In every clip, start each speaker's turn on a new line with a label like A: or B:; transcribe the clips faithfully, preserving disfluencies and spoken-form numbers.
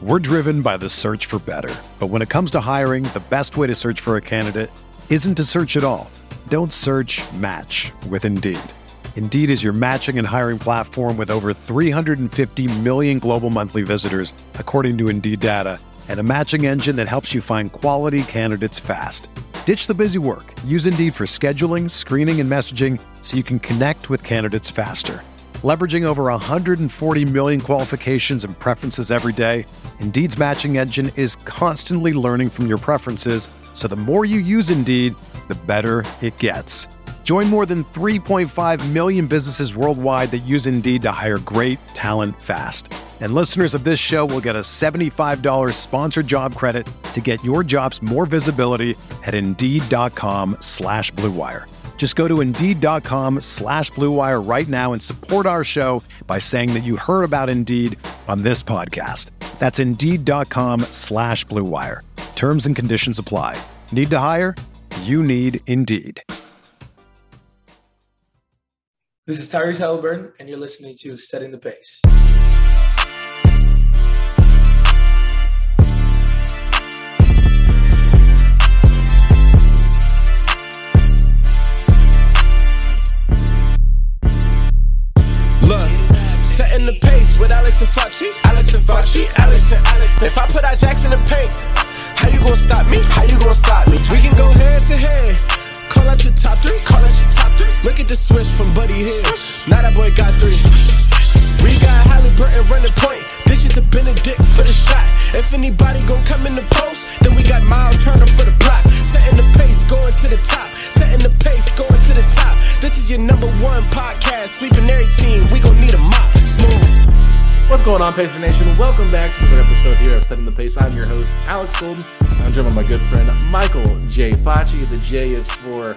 A: We're driven by the search for better. But when it comes to hiring, the best way to search for a candidate isn't to search at all. Don't search, match with Indeed. Indeed is your matching and hiring platform with over three hundred fifty million global monthly visitors, according to Indeed data, and a matching engine that helps you find quality candidates fast. Ditch the busy work. Use Indeed for scheduling, screening, and messaging so you can connect with candidates faster. Leveraging over one hundred forty million qualifications and preferences every day, Indeed's matching engine is constantly learning from your preferences, so the more you use Indeed, the better it gets. Join more than three point five million businesses worldwide that use Indeed to hire great talent fast. And listeners of this show will get a seventy-five dollars sponsored job credit to get your jobs more visibility at Indeed.com slash Blue Wire. Just go to Indeed.com slash Blue Wire right now and support our show by saying that you heard about Indeed on this podcast. That's Indeed.com slash Blue Wire. Terms and conditions apply. Need to hire? You need Indeed.
B: This is Tyrese Halliburton, and you're listening to Setting the Pace.
C: Look, setting the pace with Alex and Fauci, Alex and Fauci, Alex and Alex. If I put our jacks in the paint, how you gonna stop me? How you gonna stop me? We can go head to head. Call out your top three, call out your top three. Look at the switch from Buddy Hill. Now that boy got three. We got Halliburton running point. This is the Benedict for the shot. If anybody gon' come in the post, then we got Miles Turner for the block. Setting the pace, going to the top. Setting the pace, going to the top. This is your number one podcast. Sweeping every team. We gon' need a mop. Smooth.
D: What's going on, Pacer Nation? Welcome back to another episode here of Setting the Pace. I'm your host, Alex Golden. I'm joined by my good friend, Michael J. Fauci. The J is for,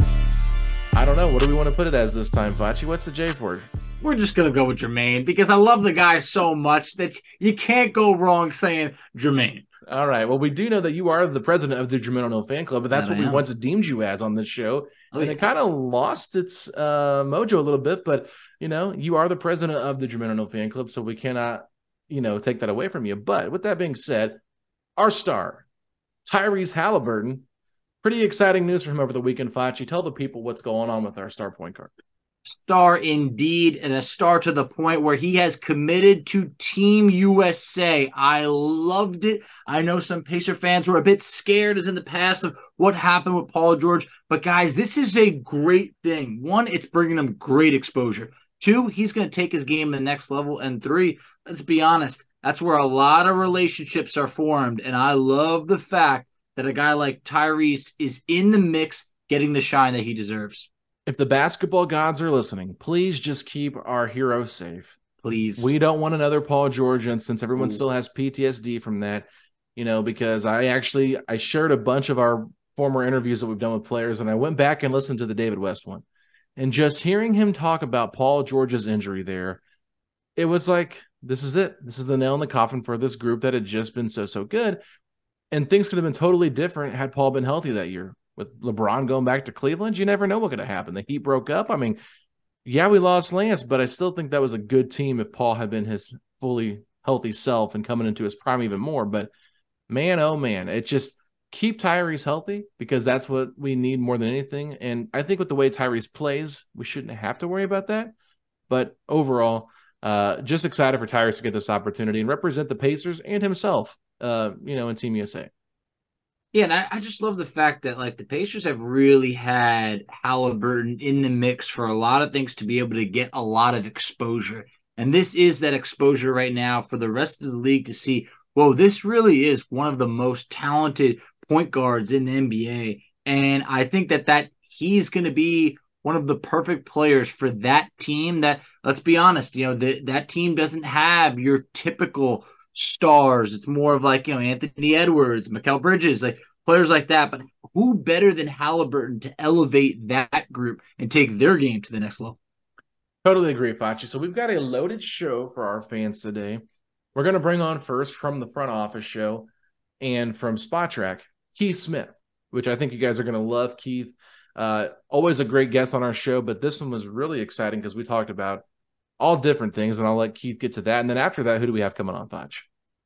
D: I don't know, what do we want to put it as this time, Fauci? What's the J for?
E: We're just going to go with Jermaine because I love the guy so much that you can't go wrong saying Jermaine.
D: All right. Well, we do know that you are the president of the Jermaine O'Neal fan club, but that's
E: That
D: what
E: I
D: we
E: am.
D: once deemed you as on this show.
E: Oh,
D: and
E: yeah.
D: it kind of lost its uh, mojo a little bit, but, you know, you are the president of the Jermaine O'Neal fan club, so we cannot, you know, take that away from you. But with that being said, our star, Tyrese Halliburton, pretty exciting news for him over the weekend, Fauci. Tell the people what's going on with our star point guard.
E: Star indeed, and a star to the point where he has committed to Team U S A. I loved it. I know some Pacer fans were a bit scared as in the past of what happened with Paul George, but guys, this is a great thing. One, it's bringing him great exposure. Two, he's going to take his game to the next level. And three, let's be honest, that's where a lot of relationships are formed. And I love the fact that a guy like Tyrese is in the mix, getting the shine that he deserves.
D: If the basketball gods are listening, please just keep our hero safe.
E: Please.
D: We don't want another Paul George instance. Everyone
E: Ooh.
D: still has P T S D from that, you know, because I actually, I shared a bunch of our former interviews that we've done with players, and I went back and listened to the David West one. And just hearing him talk about Paul George's injury there, it was like, this is it. This is the nail in the coffin for this group that had just been so, so good. And things could have been totally different had Paul been healthy that year. With LeBron going back to Cleveland, you never know what could have happened. The Heat broke up. I mean, yeah, we lost Lance, but I still think that was a good team if Paul had been his fully healthy self and coming into his prime even more. But man, oh man, it just keep Tyrese healthy because that's what we need more than anything. And I think with the way Tyrese plays, we shouldn't have to worry about that. But overall, uh, just excited for Tyrese to get this opportunity and represent the Pacers and himself, uh, you know, in Team U S A.
E: Yeah, and I, I just love the fact that, like, the Pacers have really had Halliburton in the mix for a lot of things to be able to get a lot of exposure. And this is that exposure right now for the rest of the league to see, whoa, this really is one of the most talented point guards in the N B A. And I think that, that he's going to be one of the perfect players for that team that, let's be honest, you know, the, that team doesn't have your typical stars. It's more of like, you know, Anthony Edwards, Mikal Bridges, like players like that. But who better than Halliburton to elevate that group and take their game to the next level?
D: Totally agree, Fauci. So we've got a loaded show for our fans today. We're going to bring on first from the front office show and from Spot Track, Keith Smith, which I think you guys are going to love. Keith, uh, always a great guest on our show, but this one was really exciting because we talked about all different things, and I'll let Keith get to that. And then after that, who do we have coming on, Fauci?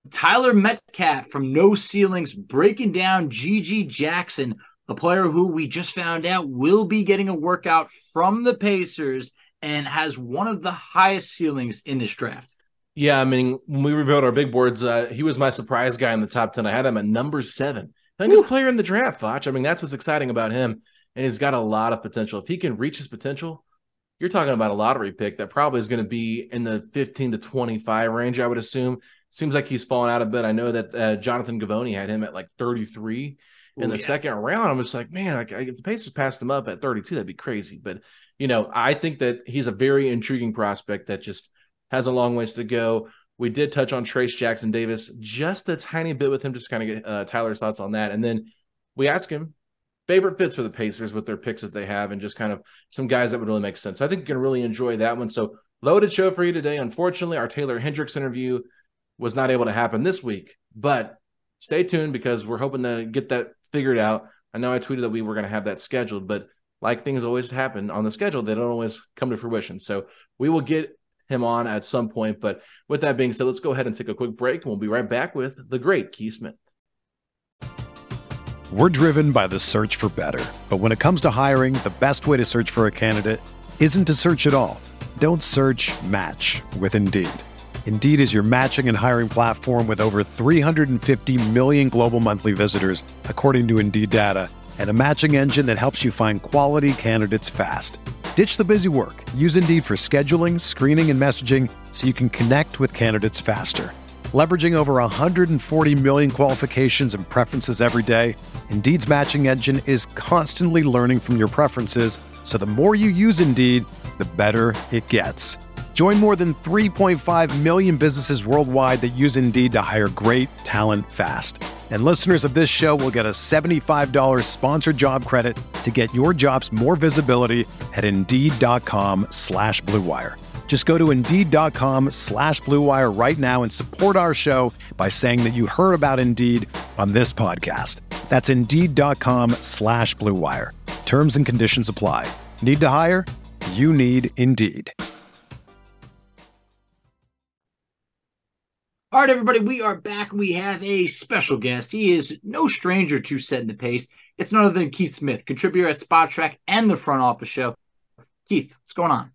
E: Tyler Metcalf from No Ceilings breaking down G G Jackson, a player who we just found out will be getting a workout from the Pacers and has one of the highest ceilings in this draft.
D: Yeah, I mean, when we revealed our big boards, uh, he was my surprise guy in the top ten. I had him at number seven. Youngest player in the draft, Foch. I mean, that's what's exciting about him. And he's got a lot of potential. If he can reach his potential, you're talking about a lottery pick that probably is going to be in the fifteen to twenty-five range, I would assume. Seems like he's fallen out a bit. I know that uh, Jonathan Givony had him at like thirty-three in
E: Ooh,
D: the
E: yeah.
D: second round. I'm just like, man, like, if the Pacers passed him up at thirty-two, that'd be crazy. But, you know, I think that he's a very intriguing prospect that just has a long ways to go. We did touch on Trace Jackson Davis just a tiny bit with him, just kind of get uh, Tyler's thoughts on that. And then we ask him favorite fits for the Pacers with their picks that they have and just kind of some guys that would really make sense. So I think you're going to really enjoy that one. So loaded show for you today. Unfortunately, our Taylor Hendricks interview was not able to happen this week, but stay tuned because we're hoping to get that figured out. I know I tweeted that we were going to have that scheduled, but like things always happen on the schedule, they don't always come to fruition. So we will get him on at some point. But with that being said, let's go ahead and take a quick break, and we'll be right back with the great Keith Smith.
A: We're driven by the search for better. But when it comes to hiring, the best way to search for a candidate isn't to search at all. Don't search, match with Indeed. Indeed is your matching and hiring platform with over three hundred fifty million global monthly visitors, according to Indeed data, and a matching engine that helps you find quality candidates fast. Ditch the busy work. Use Indeed for scheduling, screening, and messaging so you can connect with candidates faster. Leveraging over one hundred forty million qualifications and preferences every day, Indeed's matching engine is constantly learning from your preferences, so the more you use Indeed, the better it gets. Join more than three point five million businesses worldwide that use Indeed to hire great talent fast. And listeners of this show will get a seventy-five dollars sponsored job credit to get your jobs more visibility at Indeed.com slash Blue Wire. Just go to Indeed.com slash Blue Wire right now and support our show by saying that you heard about Indeed on this podcast. That's Indeed.com slash Blue Wire. Terms and conditions apply. Need to hire? You need Indeed.
E: All right, everybody, we are back. We have a special guest. He is no stranger to setting the pace. It's none other than Keith Smith, contributor at Spot Track and the Front Office Show. Keith, what's going on?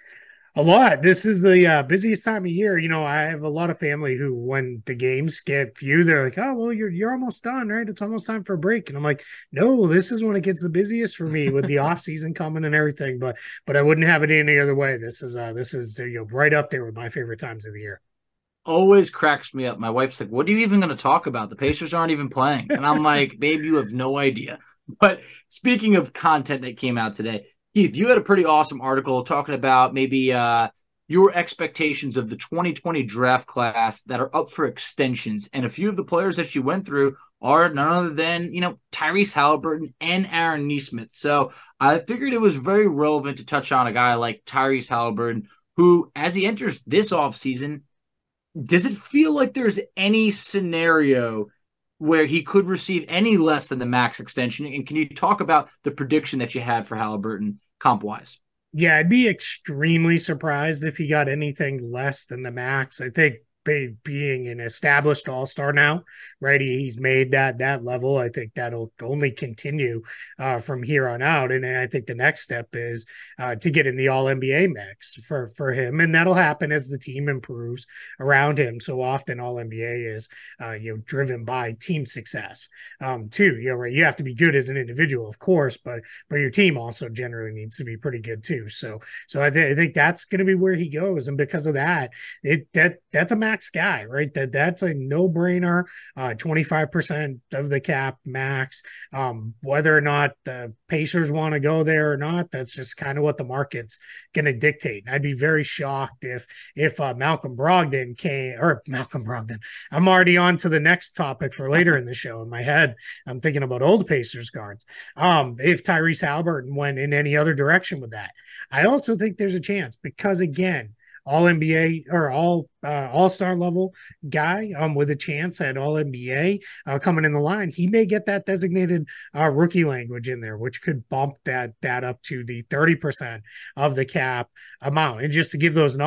F: A lot. This is the uh, busiest time of year. You know, I have a lot of family who, when the games get few, they're like, "Oh, well, you're you're almost done, right? It's almost time for a break." And I'm like, "No, this is when it gets the busiest for me with the off season coming and everything." But but I wouldn't have it any other way. This is uh this is you know right up there with my favorite times of the year.
E: Always cracks me up. My wife's like, "What are you even going to talk about? The Pacers aren't even playing." And I'm like, "Babe, you have no idea." But speaking of content that came out today, Keith, you had a pretty awesome article talking about maybe uh, your expectations of the twenty twenty draft class that are up for extensions. And a few of the players that you went through are none other than, you know, Tyrese Halliburton and Aaron Nesmith. So I figured it was very relevant to touch on a guy like Tyrese Halliburton, who, as he enters this offseason, does it feel like there's any scenario where he could receive any less than the max extension? And can you talk about the prediction that you had for Halliburton comp-wise?
F: Yeah, I'd be extremely surprised if he got anything less than the max. I think being an established all-star now, right? He, he's made that that level. I think that'll only continue uh, from here on out. And I think the next step is uh, to get in the all N B A mix for, for him. And that'll happen as the team improves around him. So often all N B A is, uh, you know, driven by team success um, too. You know, right? You have to be good as an individual, of course, but, but your team also generally needs to be pretty good too. So, so I, th- I think that's going to be where he goes. And because of that, it, that, that's a max guy, right? That that's a no-brainer. Uh, twenty-five percent of the cap max. Um, whether or not the Pacers want to go there or not, that's just kind of what the market's going to dictate. I'd be very shocked if if uh, Malcolm Brogdon came, or Malcolm Brogdon. I'm already on to the next topic for later in the show. In my head, I'm thinking about old Pacers guards. Um, if Tyrese Halliburton went in any other direction with that, I also think there's a chance because again, all N B A or all uh, all-star level guy um, with a chance at all N B A uh, coming in the line, he may get that designated uh, rookie language in there, which could bump that that up to the thirty percent of the cap amount. And just to give those numbers,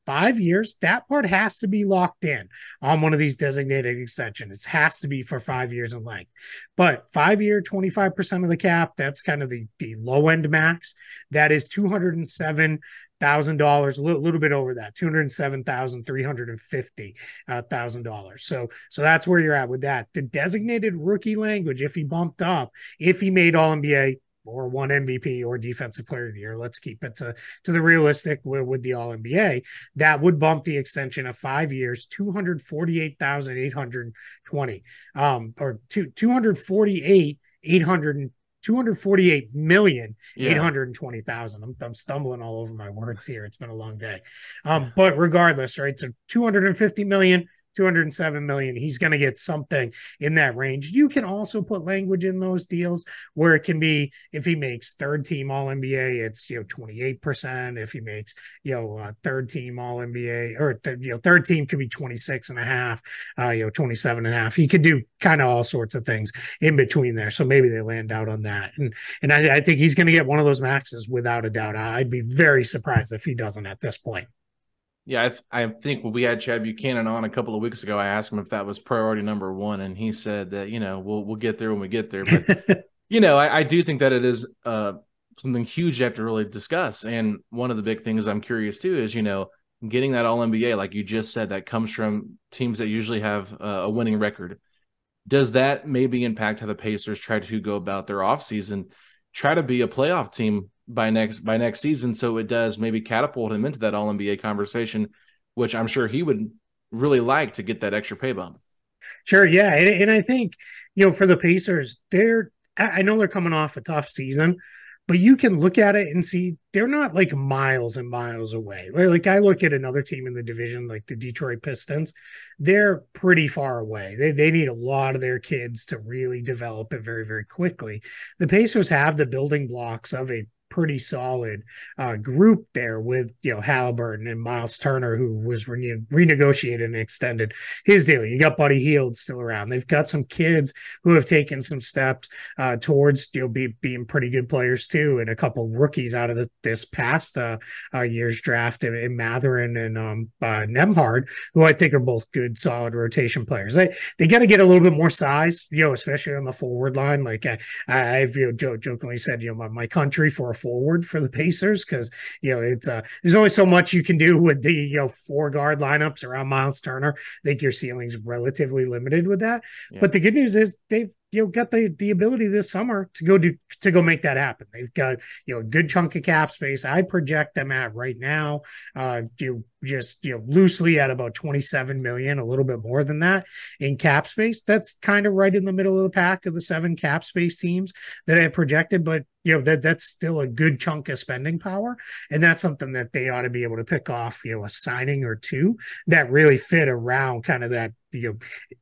F: five years. That part has to be locked in on one of these designated extensions. It has to be for five years in length. But five year, twenty-five percent of the cap, that's kind of the, the low end max. That is two hundred seven thousand dollars, a little, little bit over that, two hundred seven thousand three hundred fifty thousand dollars. So, so that's where you're at with that. The designated rookie language, if he bumped up, if he made All N B A or won M V P or Defensive Player of the Year, let's keep it to, to the realistic with, with the All N B A, that would bump the extension of five years, two hundred forty-eight thousand eight hundred twenty, um, or two, two hundred forty-eight, eight hundred two hundred forty-eight million eight hundred twenty thousand. I'm, I'm stumbling all over my words here. It's been a long day. Um, but regardless, right? So two hundred fifty million, two hundred seven million. He's going to get something in that range. You can also put language in those deals where it can be, if he makes third team All N B A, it's, you know, twenty-eight percent. If he makes, you know, uh, third team All N B A, or, th- you know, third team could be twenty-six and a half, uh, you know, twenty-seven and a half. He could do kind of all sorts of things in between there. So maybe they land out on that. And, and I, I think he's going to get one of those maxes without a doubt. I'd be very surprised if he doesn't at this point.
D: Yeah, I, th- I think when we had Chad Buchanan on a couple of weeks ago, I asked him if that was priority number one, and he said that, you know, we'll we'll get there when we get there. But, you know, I, I do think that it is uh, something huge you have to really discuss. And one of the big things I'm curious, too, is, you know, getting that All N B A, like you just said, that comes from teams that usually have uh, a winning record. Does that maybe impact how the Pacers try to go about their offseason, try to be a playoff team by next by next season, so it does maybe catapult him into that All N B A conversation, which I'm sure he would really like to get that extra pay bump.
F: Sure, yeah, and, and I think, you know, for the Pacers, they're I know they're coming off a tough season, but you can look at it and see they're not like miles and miles away. Like I look at another team in the division, like the Detroit Pistons, they're pretty far away. They they need a lot of their kids to really develop it very, very quickly. The Pacers have the building blocks of a pretty solid uh, group there with, you know, Halliburton and Miles Turner, who was rene- renegotiated and extended his deal. You got Buddy Hield still around. They've got some kids who have taken some steps uh, towards, you know, be, being pretty good players too, and a couple rookies out of the, this past uh, uh, year's draft in, in Mathurin and um, uh, Nembhard, who I think are both good, solid rotation players. They they got to get a little bit more size, you know, especially on the forward line. Like I, I've you know, joke, jokingly said, you know, my, my country for a forward for the Pacers, because, you know, it's uh there's only so much you can do with the, you know, four guard lineups around Miles Turner. I think your ceiling's relatively limited with that. Yeah. But the good news is they've, you know, got the the ability this summer to go do to go make that happen. They've got, you know, a good chunk of cap space. I project them at right now, uh, you just, you know, loosely at about twenty-seven million, a little bit more than that in cap space. That's kind of right in the middle of the pack of the seven cap space teams that I have projected. But, you know, that that's still a good chunk of spending power, and that's something that they ought to be able to pick off, you know, a signing or two that really fit around kind of that, you know.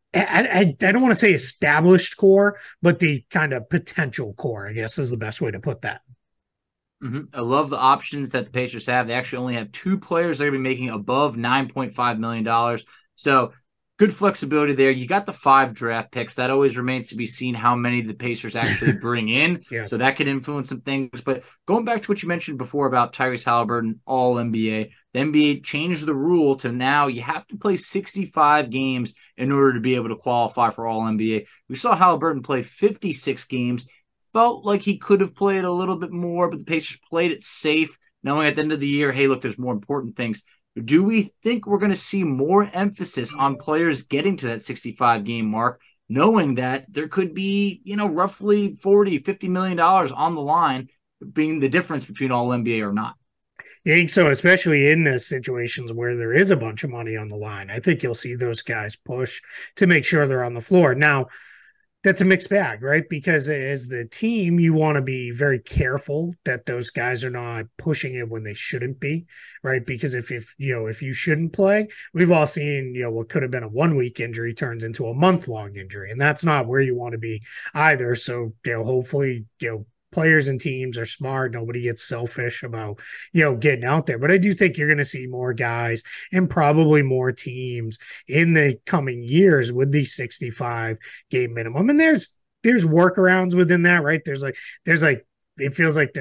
F: I, I, I don't want to say established core, but the kind of potential core, I guess, is the best way to put that.
E: Mm-hmm. I love the options that the Pacers have. They actually only have two players that are going to be making above nine point five million dollars. So good flexibility there. You got the five draft picks. That always remains to be seen how many the Pacers actually bring in. Yeah. So that could influence some things. But going back to what you mentioned before about Tyrese Halliburton, all N B A, the N B A changed the rule to now you have to play sixty-five games in order to be able to qualify for all N B A. We saw Halliburton play fifty-six games. Felt like he could have played a little bit more, but the Pacers played it safe, knowing at the end of the year, hey, look, there's more important things. Do we think we're going to see more emphasis on players getting to that sixty-five game mark, knowing that there could be, you know, roughly forty, fifty million dollars on the line, being the difference between all N B A or not?
F: I think so, especially in the situations where there is a bunch of money on the line. I think you'll see those guys push to make sure they're on the floor. Now, that's a mixed bag, right? Because as the team, you want to be very careful that those guys are not pushing it when they shouldn't be, right? Because if, if you know, if you shouldn't play, we've all seen, you know, what could have been a one week injury turns into a month long injury. And that's not where you want to be either. So, you know, hopefully, you know, players and teams are smart. Nobody gets selfish about, you know, getting out there. But I do think you're going to see more guys and probably more teams in the coming years with the sixty-five game minimum. And there's there's workarounds within that, right? There's like there's like it feels like there's like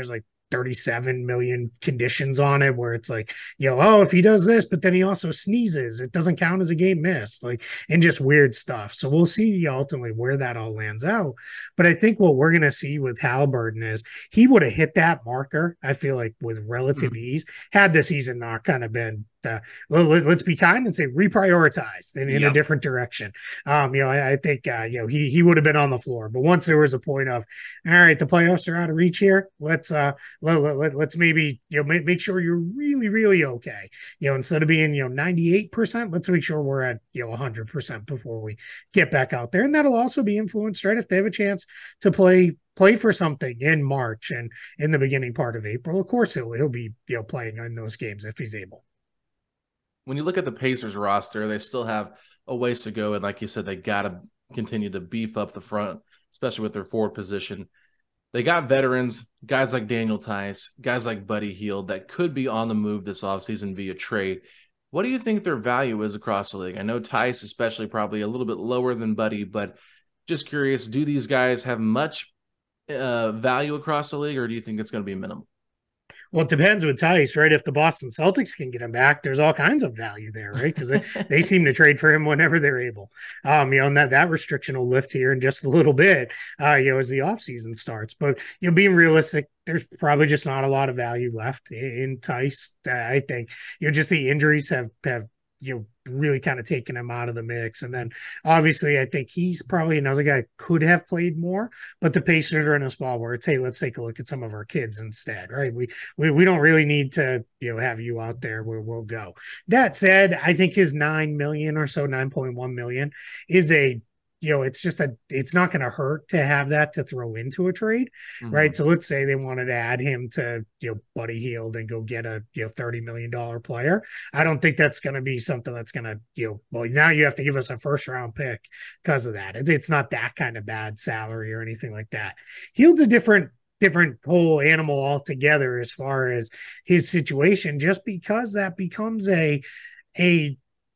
F: thirty-seven million conditions on it where it's like, you know, oh, if he does this, but then he also sneezes, it doesn't count as a game missed, like, and just weird stuff. So we'll see ultimately where that all lands out. But I think what we're going to see with Haliburton is he would have hit that marker, I feel like, with relative mm-hmm. ease, had the season not kind of been Uh, let, let's be kind and say reprioritized in, in yep. a different direction. Um, you know, I, I think uh, you know he he would have been on the floor, but once there was a point of, all right, the playoffs are out of reach here. Let's uh let, let, let's maybe you know make, make sure you're really really okay. You know, instead of being you know ninety-eight percent, let's make sure we're at you know one hundred percent before we get back out there, and that'll also be influenced, right? If they have a chance to play. play for something in March and in the beginning part of April, of course he'll he'll be you know playing in those games if he's able.
D: When you look at the Pacers roster, they still have a ways to go. And like you said, they got to continue to beef up the front, especially with their forward position. They got veterans, guys like Daniel Tice, guys like Buddy Hield that could be on the move this offseason via trade. What do you think their value is across the league? I know Tice especially probably a little bit lower than Buddy, but just curious, do these guys have much uh, value across the league, or do you think it's going to be minimal?
F: Well, it depends with Tice, right? If the Boston Celtics can get him back, there's all kinds of value there, right? Because they, they seem to trade for him whenever they're able. Um, you know, and that, that restriction will lift here in just a little bit, uh, you know, as the offseason starts. But, you know, being realistic, there's probably just not a lot of value left in, in Tice. I think, you know, just the injuries have, have you know, really kind of taken him out of the mix. And then obviously I think he's probably another guy could have played more, but the Pacers are in a spot where it's, hey, let's take a look at some of our kids instead, right? We we, we don't really need to, you know, have you out there where we'll go. That said, I think his nine million or so, nine point one million is a, you know, it's just a, it's not going to hurt to have that to throw into a trade, mm-hmm. right? So let's say they wanted to add him to, you know, Buddy Hield and go get a, you know, thirty million dollars player. I don't think that's going to be something that's going to, you know, well, now you have to give us a first round pick because of that. It, it's not that kind of bad salary or anything like that. Hield's a different, different whole animal altogether as far as his situation, just because that becomes a, a,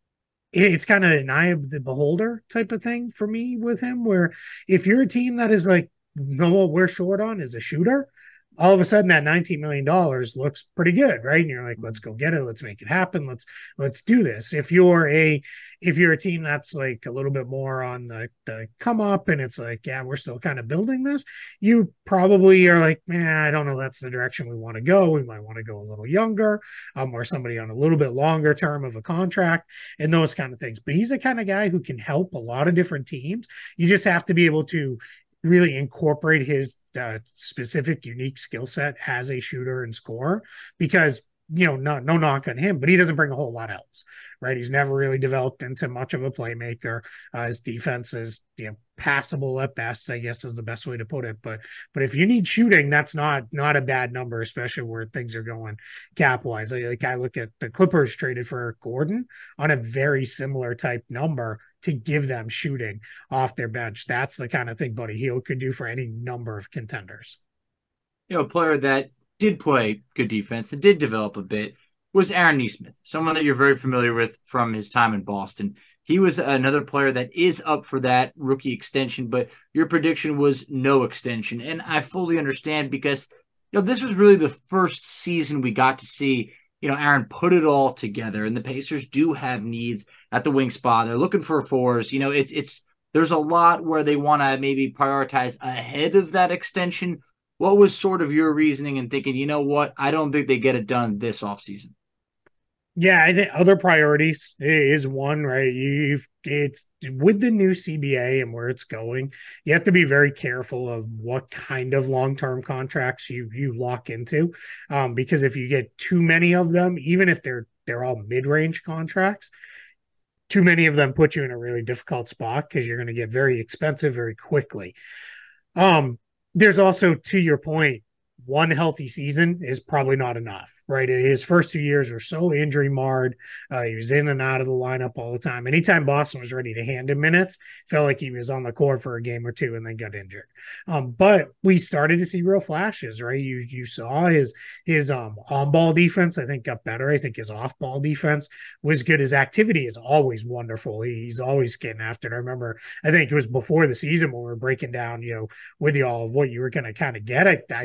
F: it's kind of an eye of the beholder type of thing for me with him, where if you're a team that is like, know what we're short on is a shooter, all of a sudden that nineteen million dollars looks pretty good, right? And you're like, let's go get it. Let's make it happen. Let's, let's do this. If you're a, if you're a team that's like a little bit more on the, the come up and it's like, yeah, we're still kind of building this, you probably are like, man, I don't know. That's the direction we want to go. We might want to go a little younger, um, or somebody on a little bit longer term of a contract and those kind of things. But he's the kind of guy who can help a lot of different teams. You just have to be able to really incorporate his uh, specific unique skill set as a shooter and scorer, because, you know, no, no knock on him, but he doesn't bring a whole lot else, right? He's never really developed into much of a playmaker. Uh, his defense is, you know, passable at best, I guess is the best way to put it. But, but if you need shooting, that's not, not a bad number, especially where things are going cap wise. Like, like I look at the Clippers traded for Gordon on a very similar type number to give them shooting off their bench. That's the kind of thing Buddy Hield could do for any number of contenders.
E: You know, a player that did play good defense and did develop a bit was Aaron Nesmith, someone that you're very familiar with from his time in Boston. He was another player that is up for that rookie extension, but your prediction was no extension. And I fully understand, because, you know, this was really the first season we got to see, you know, Aaron put it all together, and the Pacers do have needs at the wing spot. They're looking for fours. You know, it's, it's, there's a lot where they want to maybe prioritize ahead of that extension. What was sort of your reasoning in thinking, you know what, I don't think they get it done this offseason?
F: Yeah, I think other priorities is one, right? You've it's with the new C B A and where it's going, you have to be very careful of what kind of long-term contracts you you lock into, um, because if you get too many of them, even if they're they're all mid-range contracts, too many of them put you in a really difficult spot because you're going to get very expensive very quickly. Um, there's also, to your point, one healthy season is probably not enough, right? His first two years were so injury marred. Uh, he was in and out of the lineup all the time. Anytime Boston was ready to hand him minutes, felt like he was on the court for a game or two and then got injured. Um, but we started to see real flashes, right? You you saw his his um on-ball defense, I think, got better. I think his off-ball defense was good. His activity is always wonderful. He, he's always getting after it. I remember, I think it was before the season when we were breaking down, you know, with y'all of what you were going to kind of get. I, I think I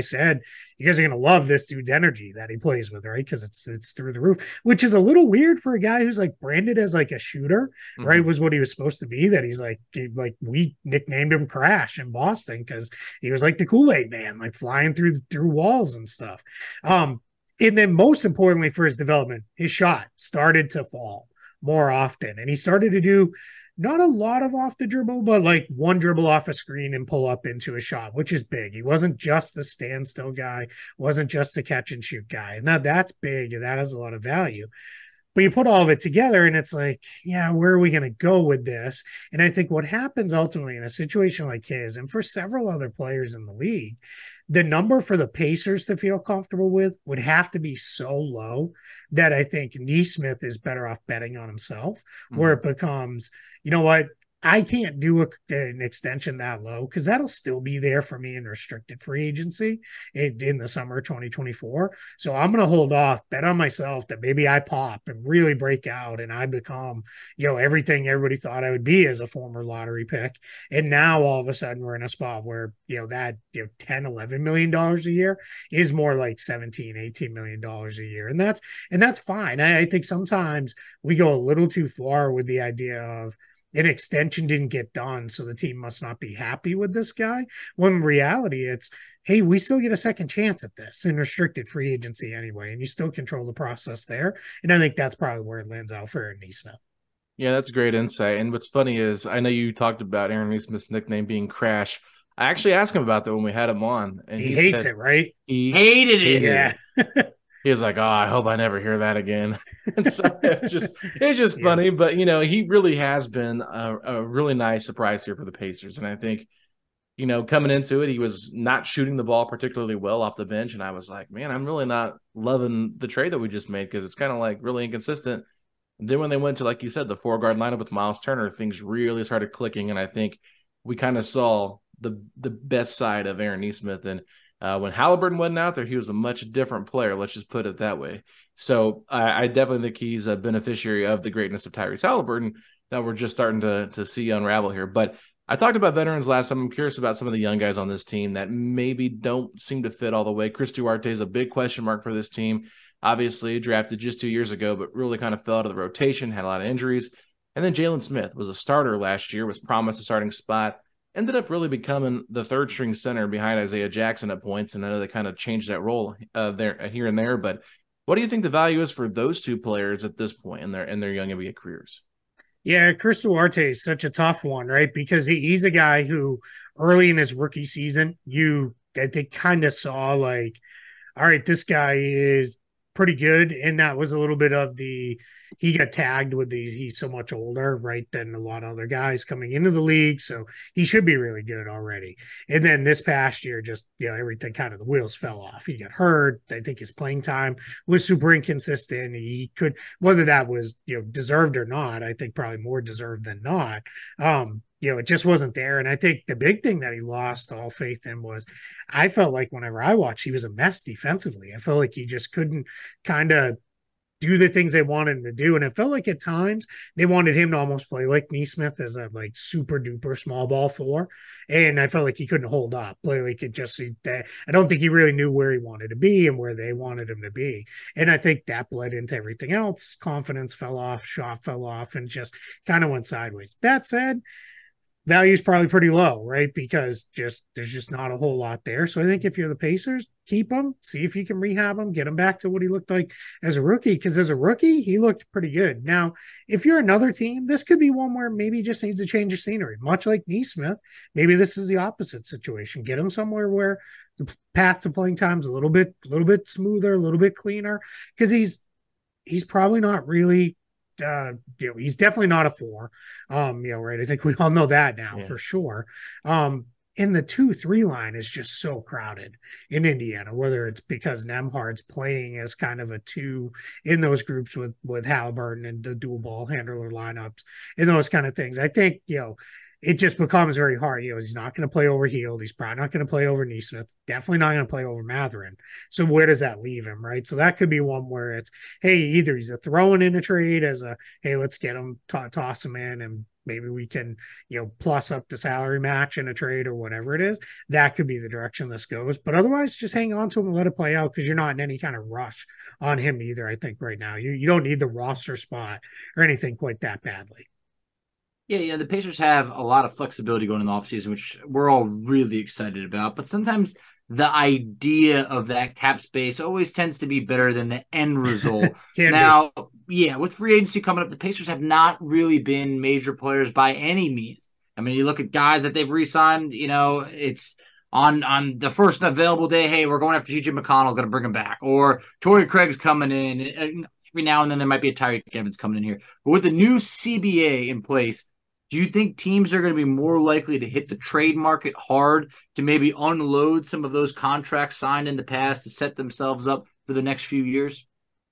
F: said, you guys are going to love this dude's energy that he plays with, right? Because it's it's through the roof, which is a little weird for a guy who's like branded as like a shooter, mm-hmm. right? Was what he was supposed to be. That he's like, like we nicknamed him Crash in Boston because he was like the Kool-Aid man, like flying through through walls and stuff. Um, and then most importantly for his development, his shot started to fall more often, and he started to do not a lot of off the dribble, but like one dribble off a screen and pull up into a shot, which is big. He wasn't just the standstill guy, wasn't just a catch and shoot guy. And that that's big, and that has a lot of value. But you put all of it together and it's like, yeah, where are we going to go with this? And I think what happens ultimately in a situation like his, and for several other players in the league, the number for the Pacers to feel comfortable with would have to be so low that I think Nesmith is better off betting on himself, mm-hmm. where it becomes, you know what, I can't do a, an extension that low because that'll still be there for me in restricted free agency in, in the summer of twenty twenty-four. So I'm going to hold off, bet on myself that maybe I pop and really break out and I become, you know, everything everybody thought I would be as a former lottery pick. And now all of a sudden we're in a spot where, you know, that, you know, ten, eleven million dollars a year is more like seventeen, eighteen million dollars a year. And that's, and that's fine. I, I think sometimes we go a little too far with the idea of, an extension didn't get done, so the team must not be happy with this guy. When in reality, it's, hey, we still get a second chance at this in restricted free agency anyway, and you still control the process there. And I think that's probably where it lands out for Aaron Nesmith.
D: Yeah, that's great insight. And what's funny is I know you talked about Aaron Nesmith's nickname being Crash. I actually asked him about that when we had him on. And
F: he,
D: he
F: hates
D: said,
F: it, right?
D: He
E: hated it.
D: Hated
F: yeah.
D: It. He was like, oh, I hope I never hear that again. And so it's just, it's just yeah. funny. But, you know, he really has been a, a really nice surprise here for the Pacers. And I think, you know, coming into it, he was not shooting the ball particularly well off the bench. And I was like, man, I'm really not loving the trade that we just made because it's kind of like really inconsistent. And then when they went to, like you said, the four-guard lineup with Miles Turner, things really started clicking. And I think we kind of saw the the best side of Aaron Nesmith. And Uh, when Halliburton wasn't out there, he was a much different player. Let's just put it that way. So I, I definitely think he's a beneficiary of the greatness of Tyrese Halliburton that we're just starting to, to see unravel here. But I talked about veterans last time. I'm curious about some of the young guys on this team that maybe don't seem to fit all the way. Chris Duarte is a big question mark for this team. Obviously drafted just two years ago, but really kind of fell out of the rotation, had a lot of injuries. And then Jalen Smith was a starter last year, was promised a starting spot. Ended up really becoming the third string center behind Isaiah Jackson at points. And I know they kind of changed that role uh, there uh, here and there. But what do you think the value is for those two players at this point in their in their young N B A careers?
F: Yeah, Chris Duarte is such a tough one, right? Because he, he's a guy who early in his rookie season, you I think kind of saw like, all right, this guy is pretty good. And that was a little bit of the he got tagged with the he's so much older, right, than a lot of other guys coming into the league. So he should be really good already. And then this past year, just, you know, everything kind of the wheels fell off. He got hurt. I think his playing time was super inconsistent. He could, whether that was, you know, deserved or not, I think probably more deserved than not. Um, you know, it just wasn't there. And I think the big thing that he lost all faith in was I felt like whenever I watched, he was a mess defensively. I felt like he just couldn't kind of do the things they wanted him to do. And it felt like at times they wanted him to almost play like Nesmith as a like super duper small ball four. And I felt like he couldn't hold up. Play like it just, I don't think he really knew where he wanted to be and where they wanted him to be. And I think that bled into everything else. Confidence fell off, shot fell off, and just kind of went sideways. That said, value is probably pretty low, right? Because just there's just not a whole lot there. So I think if you're the Pacers, keep him, see if you can rehab him, get him back to what he looked like as a rookie. Because as a rookie, he looked pretty good. Now, if you're another team, this could be one where maybe he just needs a change of scenery, much like Nesmith. Maybe this is the opposite situation. Get him somewhere where the path to playing time is a little bit, a little bit smoother, a little bit cleaner. Because he's he's probably not really. Uh, you know, he's definitely not a four. Um, you know, right. I think we all know that now yeah. for sure. Um, and the two, three line is just so crowded in Indiana, whether it's because Nembhard's playing as kind of a two in those groups with, with Halliburton and the dual ball handler lineups and those kind of things. I think, you know, it just becomes very hard. You know, he's not going to play over Hield. He's probably not going to play over Nesmith. Definitely not going to play over Mathurin. So where does that leave him, right? So that could be one where it's, hey, either he's a throwing in a trade as a, hey, let's get him, t- toss him in and maybe we can, you know, plus up the salary match in a trade or whatever it is. That could be the direction this goes. But otherwise, just hang on to him and let it play out because you're not in any kind of rush on him either, I think, right now. You, you don't need the roster spot or anything quite that badly.
E: Yeah, yeah, the Pacers have a lot of flexibility going in the offseason, which we're all really excited about. But sometimes the idea of that cap space always tends to be better than the end result. Now, be. yeah, with free agency coming up, the Pacers have not really been major players by any means. I mean, you look at guys that they've re-signed, you know, it's on on the first available day, hey, we're going after T J McConnell, going to bring him back. Or Torrey Craig's coming in. Every now and then there might be a Tyreek Evans coming in here. But with the new C B A in place, do you think teams are going to be more likely to hit the trade market hard to maybe unload some of those contracts signed in the past to set themselves up for the next few years?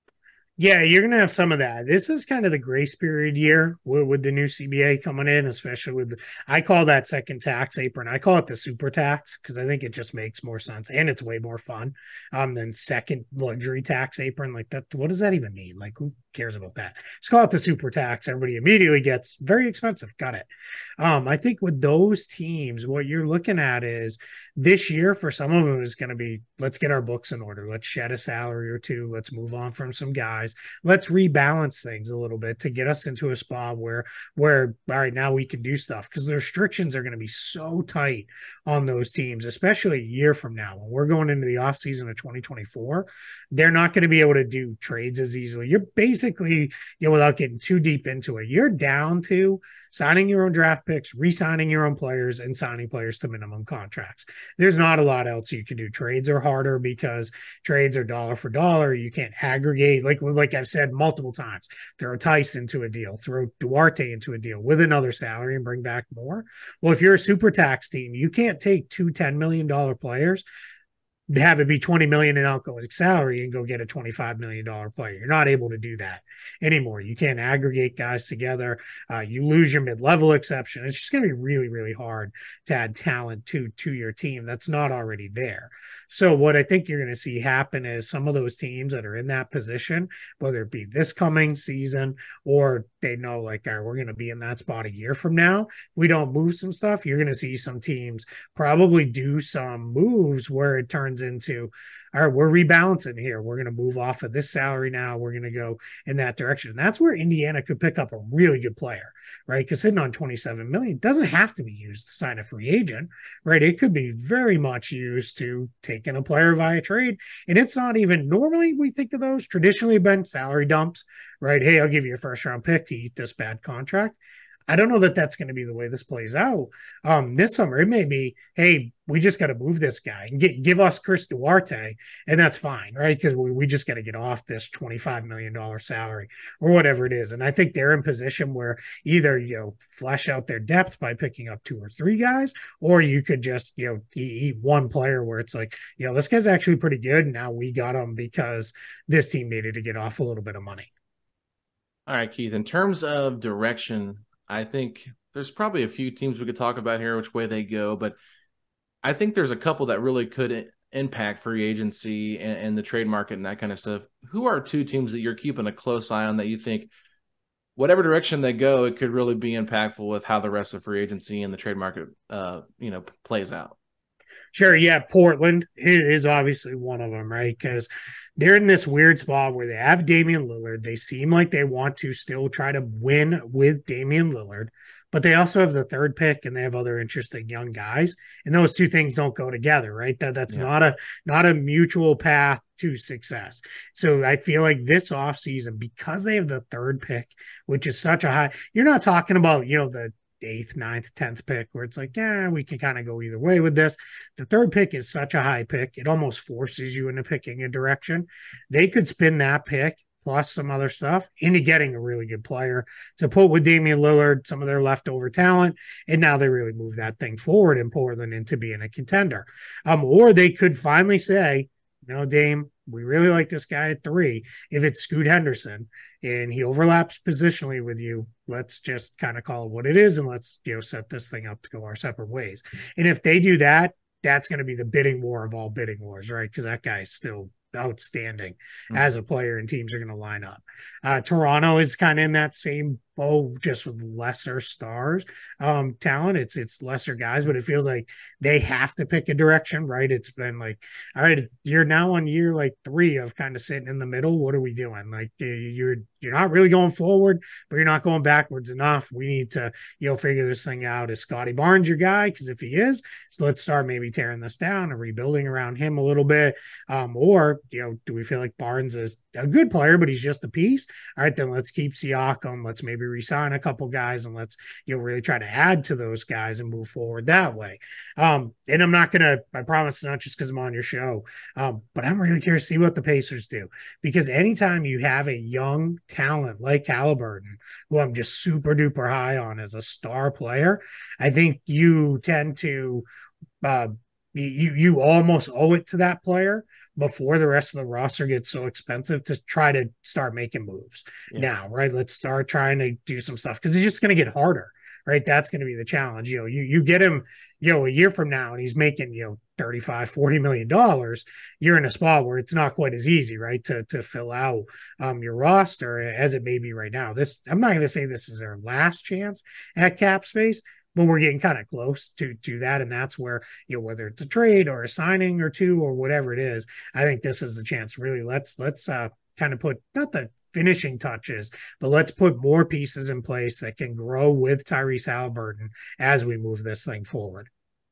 F: Yeah, you're going to have some of that. This is kind of the grace period year with, with the new C B A coming in, especially with, the, I call that second tax apron. I call it the super tax because I think it just makes more sense and it's way more fun um, than second luxury tax apron. Like that, what does that even mean? Like who cares about that? Just call it the super tax. Everybody immediately gets very expensive. Got it. Um, I think with those teams, what you're looking at is this year for some of them is going to be, let's get our books in order. Let's shed a salary or two. Let's move on from some guys. Let's rebalance things a little bit to get us into a spot where, where, all right, now we can do stuff because the restrictions are going to be so tight on those teams, especially a year from now. When we're going into the offseason of twenty twenty-four, they're not going to be able to do trades as easily. You're basically, you know, without getting too deep into it, you're down to signing your own draft picks, re-signing your own players, and signing players to minimum contracts. There's not a lot else you can do. Trades are harder because trades are dollar for dollar. You can't aggregate. Like, like I've said multiple times, throw Tice into a deal, throw Duarte into a deal with another salary and bring back more. Well, if you're a super tax team, you can't take two ten million dollars players, have it be twenty million dollars in outgoing salary and go get a twenty-five million dollars player. You're not able to do that anymore. You can't aggregate guys together. Uh, you lose your mid-level exception. It's just going to be really, really hard to add talent to, to your team that's not already there. So what I think you're going to see happen is some of those teams that are in that position, whether it be this coming season or they know like, all right, we're going to be in that spot a year from now. If we don't move some stuff, you're going to see some teams probably do some moves where it turns into, all right, we're rebalancing here. We're going to move off of this salary now. We're going to go in that direction. And that's where Indiana could pick up a really good player, right? Because sitting on twenty-seven million dollars doesn't have to be used to sign a free agent, right? It could be very much used to take in a player via trade. And it's not even, normally we think of those traditionally been salary dumps, right? Hey, I'll give you a first round pick to eat this bad contract. I don't know that that's going to be the way this plays out. Um, this summer, it may be, hey, we just got to move this guy and get, give us Chris Duarte, and that's fine, right? Because we, we just got to get off this twenty-five million dollars salary or whatever it is. And I think they're in position where either, you know, flesh out their depth by picking up two or three guys, or you could just, you know, eat one player where it's like, you know, this guy's actually pretty good. And now we got him because this team needed to get off a little bit of money.
D: All right, Keith, in terms of direction, I think there's probably a few teams we could talk about here, which way they go, but I think there's a couple that really could impact free agency and, and the trade market and that kind of stuff. Who are two teams that you're keeping a close eye on that you think whatever direction they go, it could really be impactful with how the rest of free agency and the trade market, uh, you know, plays out?
F: Sure. Yeah. Portland is obviously one of them, right? Because they're in this weird spot where they have Damian Lillard. They seem like they want to still try to win with Damian Lillard, but they also have the third pick and they have other interesting young guys. And those two things don't go together, right? That that's yeah. not a, not a mutual path to success. So I feel like this offseason, because they have the third pick, which is such a high, you're not talking about, you know, the eighth, ninth, tenth pick where it's like, yeah, we can kind of go either way with this. The third pick is such a high pick. It almost forces you into picking a direction. They could spin that pick plus some other stuff into getting a really good player to put with Damian Lillard, some of their leftover talent. And now they really move that thing forward in Portland into being a contender. Um, or they could finally say, you know, Dame, we really like this guy at three. If it's Scoot Henderson and he overlaps positionally with you, let's just kind of call it what it is and let's, you know, set this thing up to go our separate ways. And if they do that, that's going to be the bidding war of all bidding wars, right? Because that guy is still outstanding mm-hmm. as a player and teams are going to line up. Uh, Toronto is kind of in that same oh, just with lesser stars um talent. It's it's lesser guys, but it feels like they have to pick a direction, right? It's been like, all right, you're now on year like three of kind of sitting in the middle. What are we doing? Like you're you're not really going forward, but you're not going backwards enough. We need to, you know, figure this thing out. Is Scotty Barnes your guy? Because if he is, so let's start maybe tearing this down and rebuilding around him a little bit. Um, or, you know, do we feel like Barnes is a good player, but he's just a piece? All right, then let's keep Siakam. Let's maybe resign a couple guys and let's, you know, really try to add to those guys and move forward that way. Um, and I'm not going to, I promise, not just because I'm on your show, um, but I'm really curious to see what the Pacers do, because anytime you have a young talent like Haliburton, who I'm just super duper high on as a star player, I think you tend to, uh, you, you almost owe it to that player before the rest of the roster gets so expensive to try to start making moves yeah. now, right? Let's start trying to do some stuff because it's just going to get harder, right? That's going to be the challenge. You know, you, you get him, you know, a year from now and he's making, you know, thirty-five, forty million dollars, you're in a spot where it's not quite as easy, right? To, to fill out um, your roster as it may be right now. This, I'm not going to say this is their last chance at cap space, but we're getting kind of close to to that. And that's where, you know, whether it's a trade or a signing or two or whatever it is, I think this is the chance. Really, let's let's uh, kind of put not the finishing touches, but let's put more pieces in place that can grow with Tyrese Haliburton as we move this thing forward.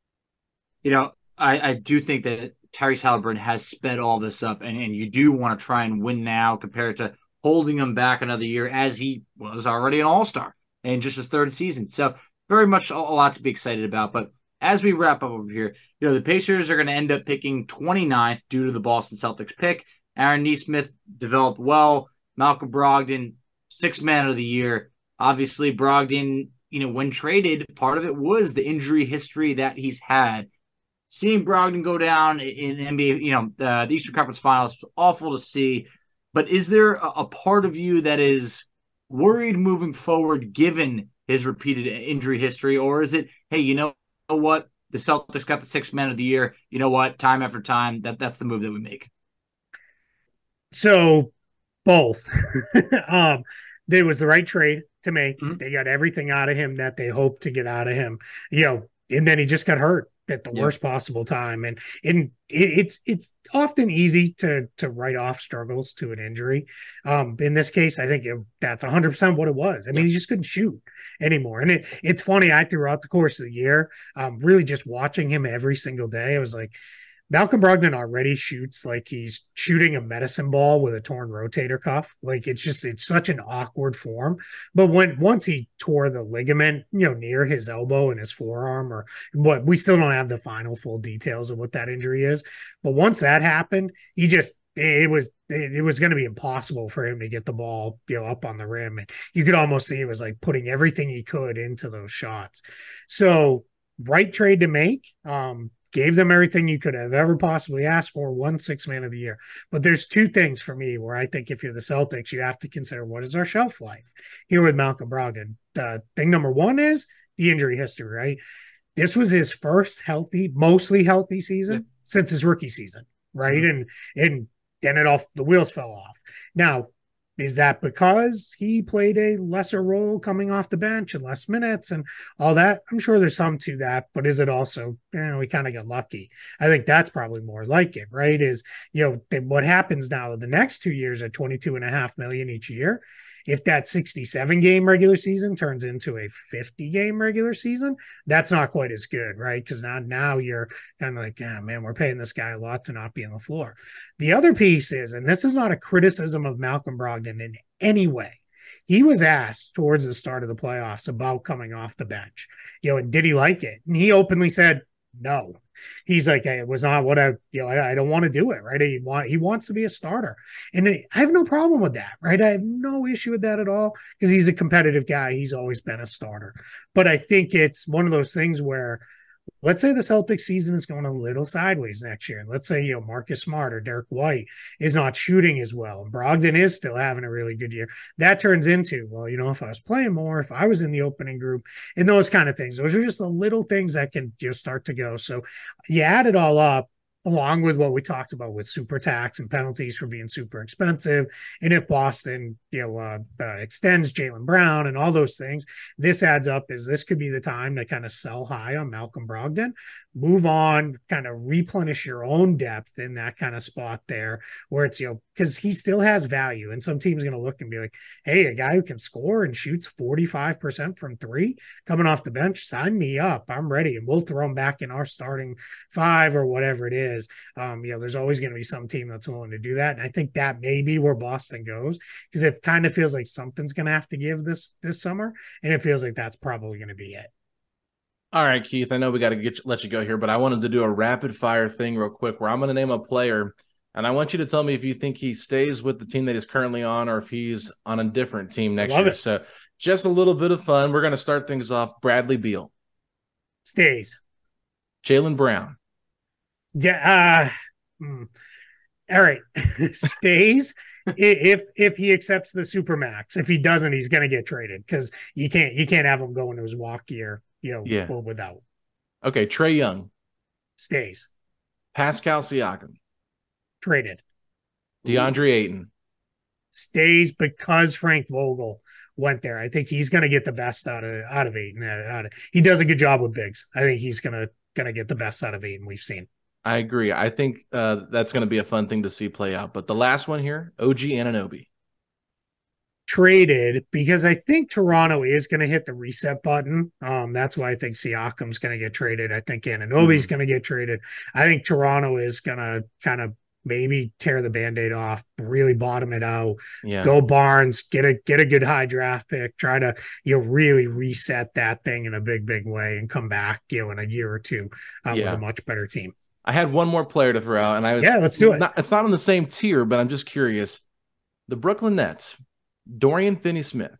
E: You know, I, I do think that Tyrese Haliburton has sped all this up, and, and you do want to try and win now compared to holding him back another year, as he was already an all-star in just his third season. So very much a lot to be excited about. But as we wrap up over here, you know, the Pacers are going to end up picking twenty-ninth due to the Boston Celtics pick. Aaron Nesmith developed well. Malcolm Brogdon, sixth man of the year. Obviously, Brogdon, you know, when traded, part of it was the injury history that he's had. Seeing Brogdon go down in N B A, you know, uh, the Eastern Conference Finals, was awful to see. But is there a, a part of you that is worried moving forward, given his repeated injury history? Or is it, hey, you know what? The Celtics got the sixth man of the year. You know what? Time after time, that, that's the move that we make.
F: So both. um, it was the right trade to make. Mm-hmm. They got everything out of him that they hoped to get out of him. You know, and then he just got hurt at the yep. worst possible time. And, and it, it's it's often easy to to write off struggles to an injury. Um, in this case, I think it, that's one hundred percent what it was. I mean, yep. he just couldn't shoot anymore. And it, it's funny, I throughout the course of the year, um, really just watching him every single day, I was like, Malcolm Brogdon already shoots like he's shooting a medicine ball with a torn rotator cuff. Like it's just, it's such an awkward form. But when, once he tore the ligament, you know, near his elbow and his forearm, or what, we still don't have the final full details of what that injury is. But once that happened, he just, it was, it was going to be impossible for him to get the ball, you know, up on the rim. And you could almost see it was like putting everything he could into those shots. So right trade to make. Um, Gave them everything you could have ever possibly asked for, one six man of the year. But there's two things for me where I think if you're the Celtics, you have to consider what is our shelf life here with Malcolm Brogdon. Uh, thing number one is the injury history, right? This was his first healthy, mostly healthy season yeah. since his rookie season, right? Mm-hmm. And and then it all, the wheels fell off. Now, is that because he played a lesser role coming off the bench and less minutes and all that? I'm sure there's some to that, but is it also, you know, we kind of got lucky? I think that's probably more like it, right? Is, you know, what happens now the next two years at twenty-two and a half million each year, if that sixty-seven game regular season turns into a fifty game regular season, that's not quite as good, right? Because now, now you're kind of like, yeah, man, we're paying this guy a lot to not be on the floor. The other piece is, and this is not a criticism of Malcolm Brogdon in any way, he was asked towards the start of the playoffs about coming off the bench, you know, and did he like it? And he openly said, no. He's like, hey, it was not what I, you know, I, I don't want to do it, right? He want, he wants to be a starter. And I have no problem with that, right? I have no issue with that at all because he's a competitive guy. He's always been a starter. But I think it's one of those things where, let's say the Celtics season is going a little sideways next year. And let's say, you know, Marcus Smart or Derek White is not shooting as well. And Brogdon is still having a really good year. That turns into, well, you know, if I was playing more, if I was in the opening group and those kind of things, those are just the little things that can, you know, start to go. So you add it all up. along with what we talked about with super tax and penalties for being super expensive. And if Boston, you know, uh, uh, extends Jaylen Brown and all those things, this adds up as this could be the time to kind of sell high on Malcolm Brogdon, move on, kind of replenish your own depth in that kind of spot there where it's, you know, because he still has value. And some team's going to look and be like, hey, a guy who can score and shoots forty-five percent from three coming off the bench, sign me up. I'm ready. And we'll throw him back in our starting five or whatever it is. Um, you know, there's always going to be some team that's willing to do that. And I think that may be where Boston goes, because it kind of feels like something's going to have to give this this summer. And it feels like that's probably going to be it.
D: All right, Keith, I know we got to get let you go here, but I wanted to do a rapid fire thing real quick where I'm going to name a player, and I want you to tell me if you think he stays with the team that he's currently on or if he's on a different team next
F: Love
D: year.
F: it.
D: So just a little bit of fun. We're going to start things off. Bradley Beal.
F: Stays.
D: Jaylen Brown.
F: Yeah. Uh, hmm. All right. Stays. if if he accepts the supermax. If he doesn't, he's going to get traded, because you can't you can't have him go into his walk year, you know,
D: yeah.
F: without.
D: Okay, Trae Young.
F: Stays.
D: Pascal Siakam.
F: Traded.
D: DeAndre Ayton.
F: Stays because Frank Vogel went there. I think he's going to get the best out of out of Ayton. Out of, he does a good job with bigs. I think he's going to going to get the best out of Ayton we've seen.
D: I agree. I think uh, that's going to be a fun thing to see play out. But the last one here, O G Anunoby.
F: Traded because I think Toronto is going to hit the reset button. Um, that's why I think Siakam's going to get traded. I think Anunoby's mm-hmm. going to get traded. I think Toronto is going to kind of maybe tear the Band-Aid off, really bottom it out, yeah. go Barnes, get a get a good high draft pick, try to, you know, really reset that thing in a big, big way and come back, you know, in a year or two uh, yeah. with a much better team.
D: I had one more player to throw out, and I was
F: yeah, let's do it.
D: Not, it's not on the same tier, but I'm just curious. The Brooklyn Nets, Dorian Finney-Smith.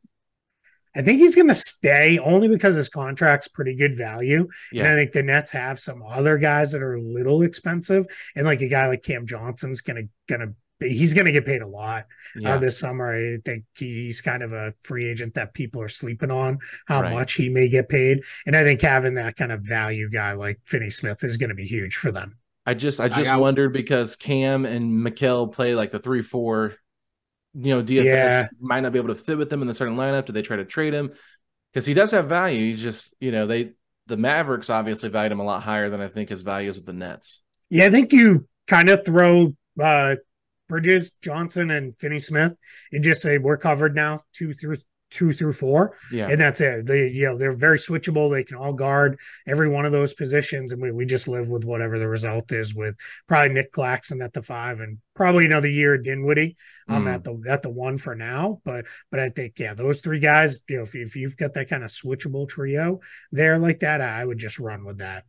F: I think he's going to stay only because his contract's pretty good value. Yeah. And I think the Nets have some other guys that are a little expensive. And like a guy like Cam Johnson's going to, going to, he's going to get paid a lot yeah. uh, this summer. I think he's kind of a free agent that people are sleeping on how right. much he may get paid. And I think having that kind of value guy like Finney-Smith is going to be huge for them.
D: I just, I just I got, wondered because Cam and Mikal play like the three, four, you know, D F S yeah. might not be able to fit with them in the starting lineup. Do they try to trade him? Because he does have value. He's just, you know, they the Mavericks obviously valued him a lot higher than I think his value is with the Nets.
F: Yeah, I think you kind of throw uh, Bridges, Johnson, and Finney-Smith and just say we're covered now, two through two through four,
D: yeah,
F: and that's it. They, you know, they're very switchable. They can all guard every one of those positions, and we, we just live with whatever the result is. With probably Nick Claxton at the five, and probably another year Dinwiddie um mm. at the at the one for now. But but I think yeah, those three guys. You know, if, if you've got that kind of switchable trio there like that, I would just run with that.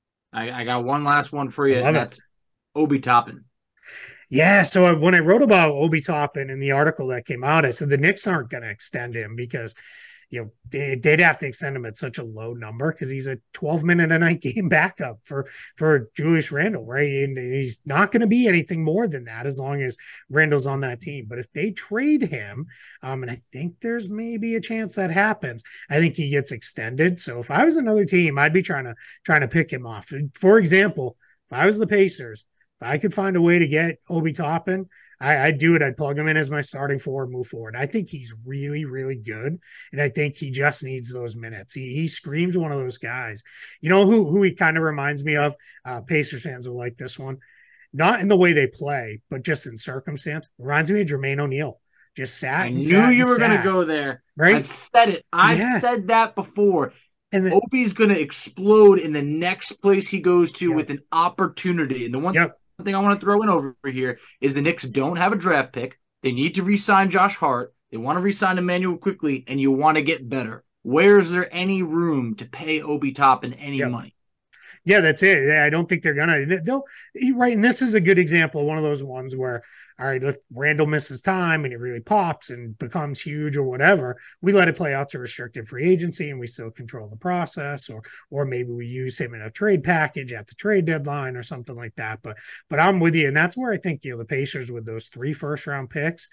E: I, I got one last one for you. And that's
F: it.
E: Obi Toppin.
F: Yeah, so when I wrote about Obi Toppin in the article that came out, I said the Knicks aren't going to extend him because, you know, they, they'd have to extend him at such a low number because he's a twelve minute a night game backup for for Julius Randle, right? And he's not going to be anything more than that as long as Randle's on that team. But if they trade him, um, and I think there's maybe a chance that happens, I think he gets extended. So if I was another team, I'd be trying to trying to pick him off. For example, if I was the Pacers, if I could find a way to get Obi Toppin, I, I'd do it. I'd plug him in as my starting forward, move forward. I think he's really, really good. And I think he just needs those minutes. He he screams one of those guys. You know who, who he kind of reminds me of? Uh, Pacers fans will like this one. Not in the way they play, but just in circumstance. Reminds me of Jermaine O'Neal. Just sat.
E: I knew
F: sat
E: you were going to
F: sat.
E: go there.
F: Right?
E: I've said it. I've
F: yeah. said
E: that before.
F: And the,
E: Obi's going to explode in the next place he goes to
F: yep.
E: with an opportunity. And the one
F: yep.
E: thing I want to throw in over here is the Knicks don't have a draft pick. They need to re-sign Josh Hart. They want to re-sign Emmanuel quickly, and you want to get better. Where is there any room to pay Obi Toppin any
F: yep.
E: money?
F: Yeah, that's it. I don't think they're gonna. They'll right, and this is a good example of one of those ones where, all right, if Randle misses time and he really pops and becomes huge or whatever, we let it play out to restricted free agency and we still control the process, or or maybe we use him in a trade package at the trade deadline or something like that. But but I'm with you, and that's where I think you know the Pacers with those three first round picks,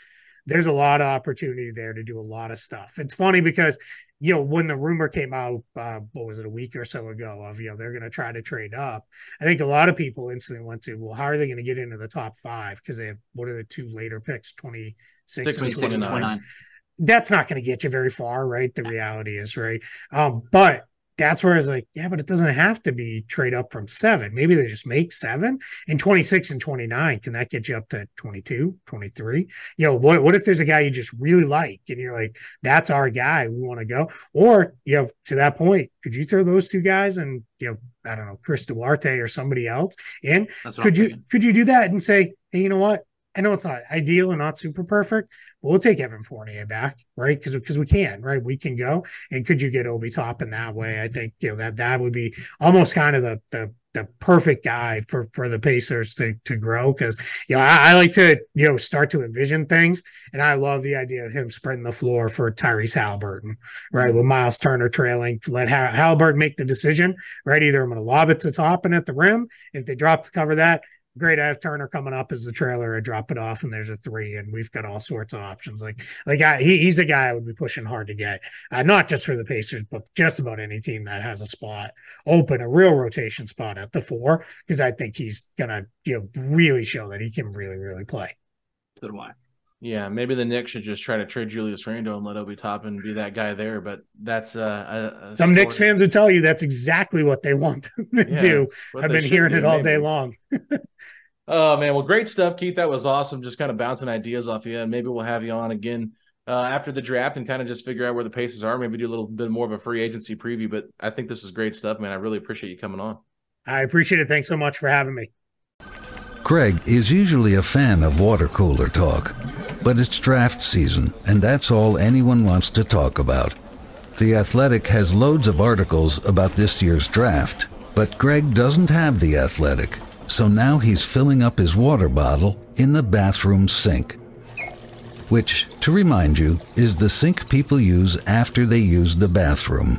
F: there's a lot of opportunity there to do a lot of stuff. It's funny because, you know, when the rumor came out, uh, what was it, a week or so ago of, you know, they're going to try to trade up. I think a lot of people instantly went to, well, how are they going to get into the top five? Because they have, what are the two later picks, twenty-six and twenty-nine. That's not going to get you very far, right? The reality is, right? Um, but that's where I was like, yeah, but it doesn't have to be trade up from seven. Maybe they just make seven and twenty-six and twenty-nine. Can that get you up to twenty-two, twenty-three? You know, what, what if there's a guy you just really like and you're like, that's our guy, we want to go? Or, you know, to that point, could you throw those two guys and, you know, I don't know, Chris Duarte or somebody else in? Could you, could you do that and say, hey, you know what? I know it's not ideal and not super perfect, but we'll take Evan Fournier back, right? Because because we can, right? We can go. And could you get Obi Toppin that way? I think, you know, that that would be almost kind of the the the perfect guy for for the Pacers to to grow. Because, you know, I, I like to, you know, start to envision things, and I love the idea of him spreading the floor for Tyrese Halliburton, right? With Miles Turner trailing, let Hall- Halliburton make the decision, right? Either I'm going to lob it to Toppin at the rim. If they drop to cover that, great, I have Turner coming up as the trailer. I drop it off, and there's a three, and we've got all sorts of options. Like, like I, he, he's a guy I would be pushing hard to get, uh, not just for the Pacers, but just about any team that has a spot open, a real rotation spot at the four, because I think he's gonna, you know, really show that he can really, really play.
E: So do I.
D: Yeah, maybe the Knicks should just try to trade Julius Randle and let Obi Toppin be that guy there. But that's uh, a, a
F: some
D: story.
F: Knicks fans would tell you that's exactly what they want to
D: yeah,
F: do. I've been hearing
D: do,
F: it all
D: maybe.
F: day long.
D: Oh, man. Well, great stuff, Keith. That was awesome. Just kind of bouncing ideas off you. Maybe we'll have you on again uh, after the draft and kind of just figure out where the Pacers are. Maybe do a little bit more of a free agency preview. But I think this was great stuff, man. I really appreciate you coming on.
F: I appreciate it. Thanks so much for having me.
G: Greg is usually a fan of water cooler talk, but it's draft season, and that's all anyone wants to talk about. The Athletic has loads of articles about this year's draft, but Greg doesn't have The Athletic. So now he's filling up his water bottle in the bathroom sink, which, to remind you, is the sink people use after they use the bathroom.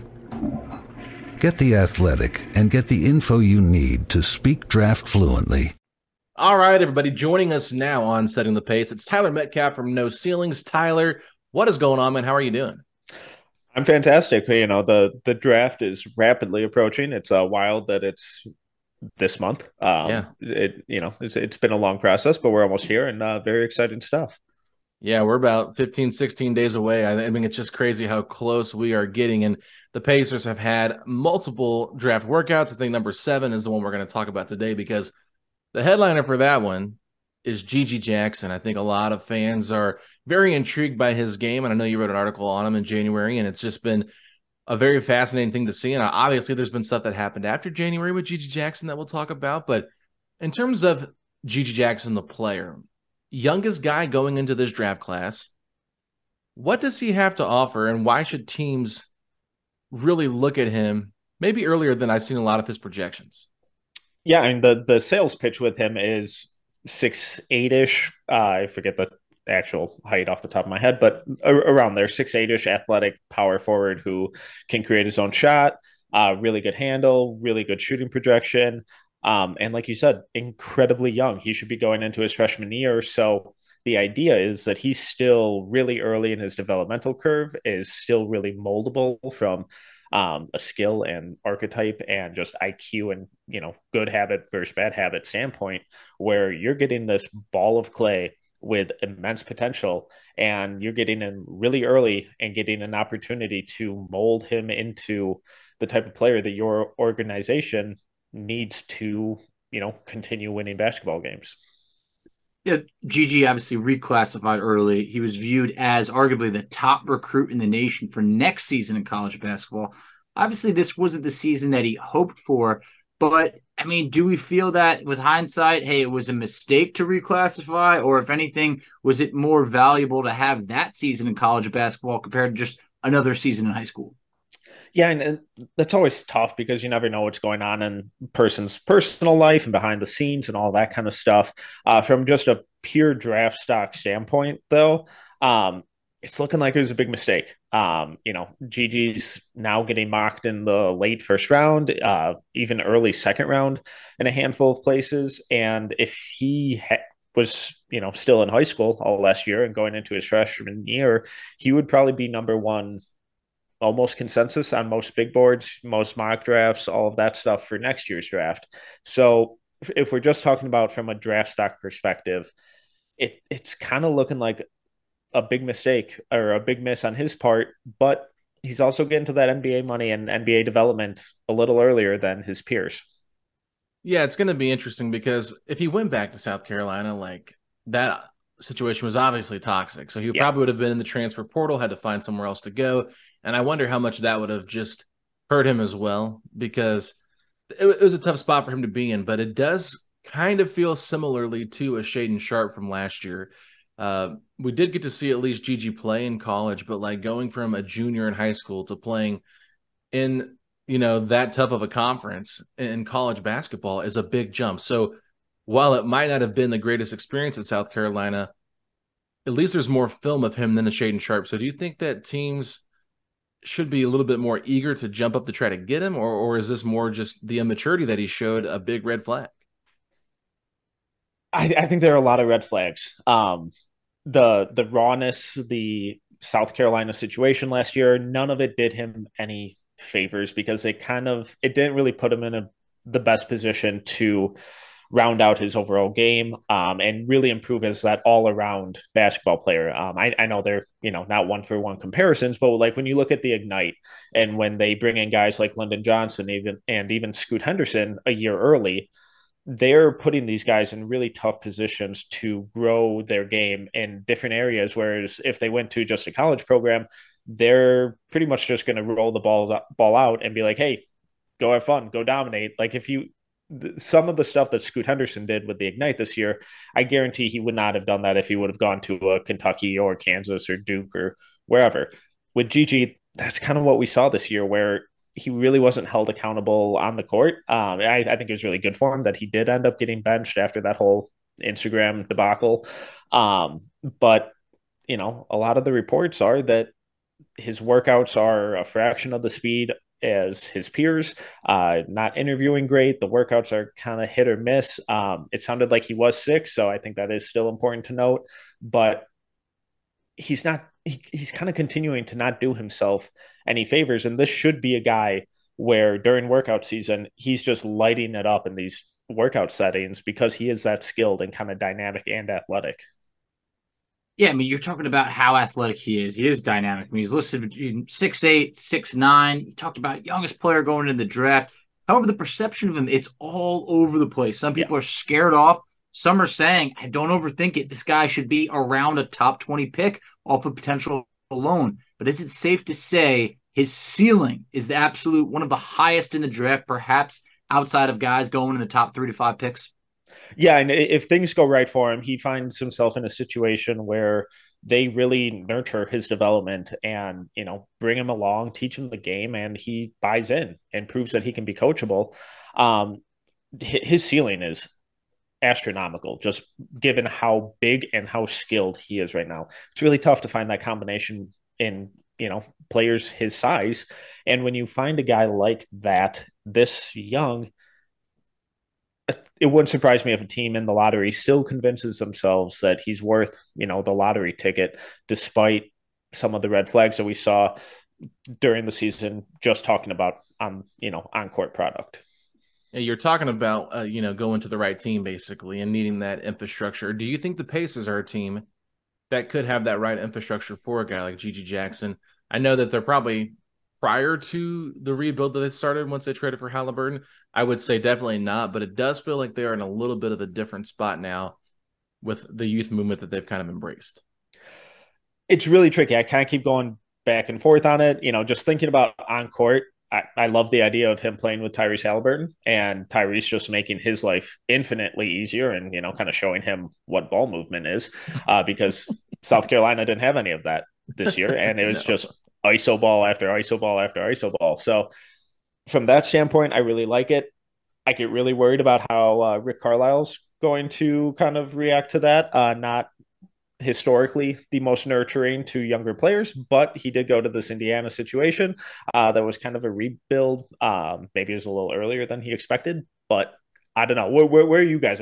G: Get The Athletic and get the info you need to speak draft fluently.
D: All right, everybody, joining us now on Setting the Pace, it's Tyler Metcalf from No Ceilings. Tyler, what is going on, man? How are you doing?
H: I'm fantastic. You know, the, the draft is rapidly approaching. It's uh, wild that it's this month. Um, yeah. It, you know, it's, it's been a long process, but we're almost here and uh, very exciting stuff.
D: Yeah, we're about fifteen, sixteen days away. I mean, it's just crazy how close we are getting. And the Pacers have had multiple draft workouts. I think number seven is the one we're going to talk about today because the headliner for that one is Gigi Jackson. I think a lot of fans are very intrigued by his game. And I know you wrote an article on him in January, and it's just been a very fascinating thing to see. And obviously there's been stuff that happened after January with Gigi Jackson that we'll talk about. But in terms of Gigi Jackson, the player, youngest guy going into this draft class, what does he have to offer, and why should teams really look at him maybe earlier than I've seen a lot of his projections?
H: Yeah, I mean, the, the sales pitch with him is six eight-ish. Uh, I forget the actual height off the top of my head, but around there, six eight-ish athletic power forward who can create his own shot, uh, really good handle, really good shooting projection. Um, and like you said, incredibly young. He should be going into his freshman year. So the idea is that he's still really early in his developmental curve, is still really moldable from um, a skill and archetype and just I Q and, you know, good habit versus bad habit standpoint, where you're getting this ball of clay with immense potential, and you're getting in really early and getting an opportunity to mold him into the type of player that your organization needs to, you know, continue winning basketball games.
E: Yeah, Gigi obviously reclassified early. He was viewed as arguably the top recruit in the nation for next season in college basketball. Obviously, this wasn't the season that he hoped for, but I mean, do we feel that with hindsight, hey, it was a mistake to reclassify, or if anything, was it more valuable to have that season in college basketball compared to just another season in high school?
H: Yeah, and that's always tough because you never know what's going on in a person's personal life and behind the scenes and all that kind of stuff. Uh, from just a pure draft stock standpoint, though, um, it's looking like it was a big mistake. Um, you know, Gigi's now getting mocked in the late first round, uh, even early second round in a handful of places. And if he ha- was, you know, still in high school all last year and going into his freshman year, he would probably be number one, almost consensus on most big boards, most mock drafts, all of that stuff for next year's draft. So if we're just talking about from a draft stock perspective, it it's kind of looking like a big mistake or a big miss on his part, but he's also getting to that N B A money and N B A development a little earlier than his peers.
D: Yeah, it's going to be interesting because if he went back to South Carolina, like that situation was obviously toxic. So he yeah. probably would have been in the transfer portal, had to find somewhere else to go. And I wonder how much that would have just hurt him as well, because it, it was a tough spot for him to be in. But it does kind of feel similarly to a Shaedon Sharpe from last year. Uh, we did get to see at least Gigi play in college, but like going from a junior in high school to playing in, you know, that tough of a conference in college basketball is a big jump. So while it might not have been the greatest experience at South Carolina, at least there's more film of him than a Shaedon Sharpe. So do you think that teams should be a little bit more eager to jump up to try to get him, or, or is this more just the immaturity that he showed a big red flag?
H: I, I think there are a lot of red flags. Um, the the rawness, the South Carolina situation last year, none of it did him any favors because it kind of it didn't really put him in a, the best position to round out his overall game um, and really improve as that all-around basketball player. Um, I, I know they're, you know, not one-for-one comparisons, but like when you look at the Ignite and when they bring in guys like Lyndon Johnson even and even Scoot Henderson a year early, they're putting these guys in really tough positions to grow their game in different areas. Whereas if they went to just a college program, they're pretty much just going to roll the balls ball out and be like, hey, go have fun, go dominate. Like if you, some of the stuff that Scoot Henderson did with the Ignite this year, I guarantee he would not have done that if he would have gone to a Kentucky or Kansas or Duke or wherever. With Gigi, that's kind of what we saw this year, where he really wasn't held accountable on the court. Um, I, I think it was really good for him that he did end up getting benched after that whole Instagram debacle. Um, but, you know, a lot of the reports are that his workouts are a fraction of the speed as his peers, uh, not interviewing great. The workouts are kind of hit or miss. Um, it sounded like he was sick, so I think that is still important to note. But he's not, he, he's kind of continuing to not do himself any favors. And this should be a guy where during workout season, he's just lighting it up in these workout settings because he is that skilled and kind of dynamic and athletic.
E: Yeah, I mean, you're talking about how athletic he is. He is dynamic. I mean, he's listed between six eight, six nine. You talked about youngest player going into the draft. However, the perception of him, it's all over the place. Some people yeah. are scared off. Some are saying, I don't overthink it. This guy should be around a top twenty pick off of potential alone. But is it safe to say his ceiling is the absolute one of the highest in the draft, perhaps outside of guys going in the top three to five picks?
H: Yeah, and if things go right for him, he finds himself in a situation where they really nurture his development and, you know, bring him along, teach him the game, and he buys in and proves that he can be coachable. Um, his ceiling is astronomical, just given how big and how skilled he is right now. It's really tough to find that combination in, you know, players his size. And when you find a guy like that, this young, it wouldn't surprise me if a team in the lottery still convinces themselves that he's worth, you know, the lottery ticket, despite some of the red flags that we saw during the season, just talking about, um, you know, on-court product.
D: Yeah, you're talking about, uh, you know, going to the right team, basically, and needing that infrastructure. Do you think the Pacers are a team that could have that right infrastructure for a guy like Gigi Jackson? I know that they're probably prior to the rebuild that they started once they traded for Halliburton. I would say definitely not, but it does feel like they are in a little bit of a different spot now with the youth movement that they've kind of embraced.
H: It's really tricky. I kind of keep going back and forth on it. You know, just thinking about on court, I, I love the idea of him playing with Tyrese Halliburton and Tyrese just making his life infinitely easier and, you know, kind of showing him what ball movement is uh, because South Carolina didn't have any of that this year. And it was no. just I S O ball after I S O ball after I S O ball. So from that standpoint, I really like it. I get really worried about how uh, Rick Carlisle's going to kind of react to that. Uh, not historically the most nurturing to younger players, but he did go to this Indiana situation uh, that was kind of a rebuild. Um, maybe it was a little earlier than he expected, but I don't know. Where, where, where are you guys at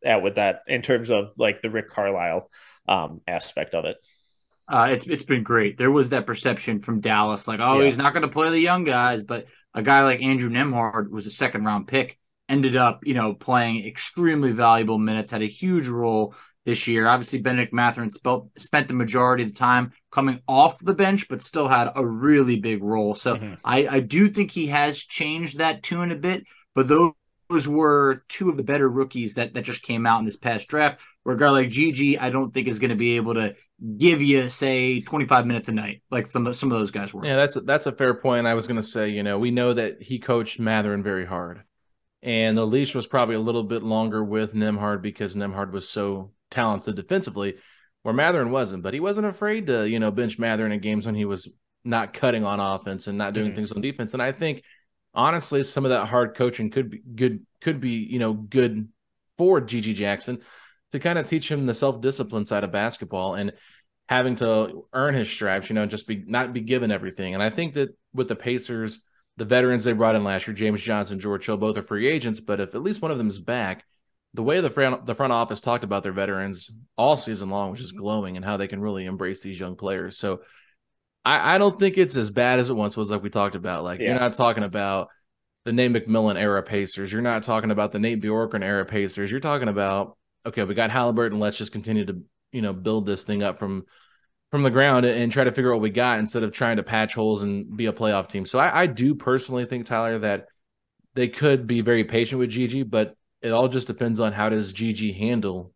H: at with that in terms of like the Rick Carlisle um, aspect of it?
E: Uh, it's it's been great. There was that perception from Dallas, like, oh,
H: Yeah.
E: he's not going to play the young guys, but a guy like Andrew Nembhard was a second round pick, ended up, you know, playing extremely valuable minutes, had a huge role this year. Obviously, Benedict Mathurin spent spent the majority of the time coming off the bench, but still had a really big role. So
H: Mhm.
E: I, I do think he has changed that tune a bit, but those those were two of the better rookies that, that just came out in this past draft. Where a guy like Gigi, I don't think is going to be able to give you, say, twenty-five minutes a night like some, some of those guys were.
D: Yeah, that's a, that's a fair point. I was going to say, you know, we know that he coached Mathurin very hard, and the leash was probably a little bit longer with Nembhard because Nembhard was so talented defensively, where Mathurin wasn't. But he wasn't afraid to, you know, bench Mathurin in games when he was not cutting on offense and not doing
H: Mm-hmm.
D: things on defense. And I think, honestly, some of that hard coaching could be good, could be, you know, good for Gigi Jackson to kind of teach him the self-discipline side of basketball and having to earn his stripes, you know, just be not be given everything. And I think that with the Pacers, the veterans they brought in last year, James Johnson, George Hill, both are free agents, but if at least one of them is back, the way the front, the front office talked about their veterans all season long was just glowing and how they can really embrace these young players. So I, I don't think it's as bad as it once was, like we talked about. Like,
H: Yeah.
D: you're not talking about the Nate McMillan era Pacers. You're not talking about the Nate Bjorkgren era Pacers. You're talking about, okay, we got Halliburton. Let's just continue to, you know, build this thing up from from the ground and try to figure out what we got instead of trying to patch holes and be a playoff team. So I, I do personally think, Tyler, that they could be very patient with Gigi, but it all just depends on how does Gigi handle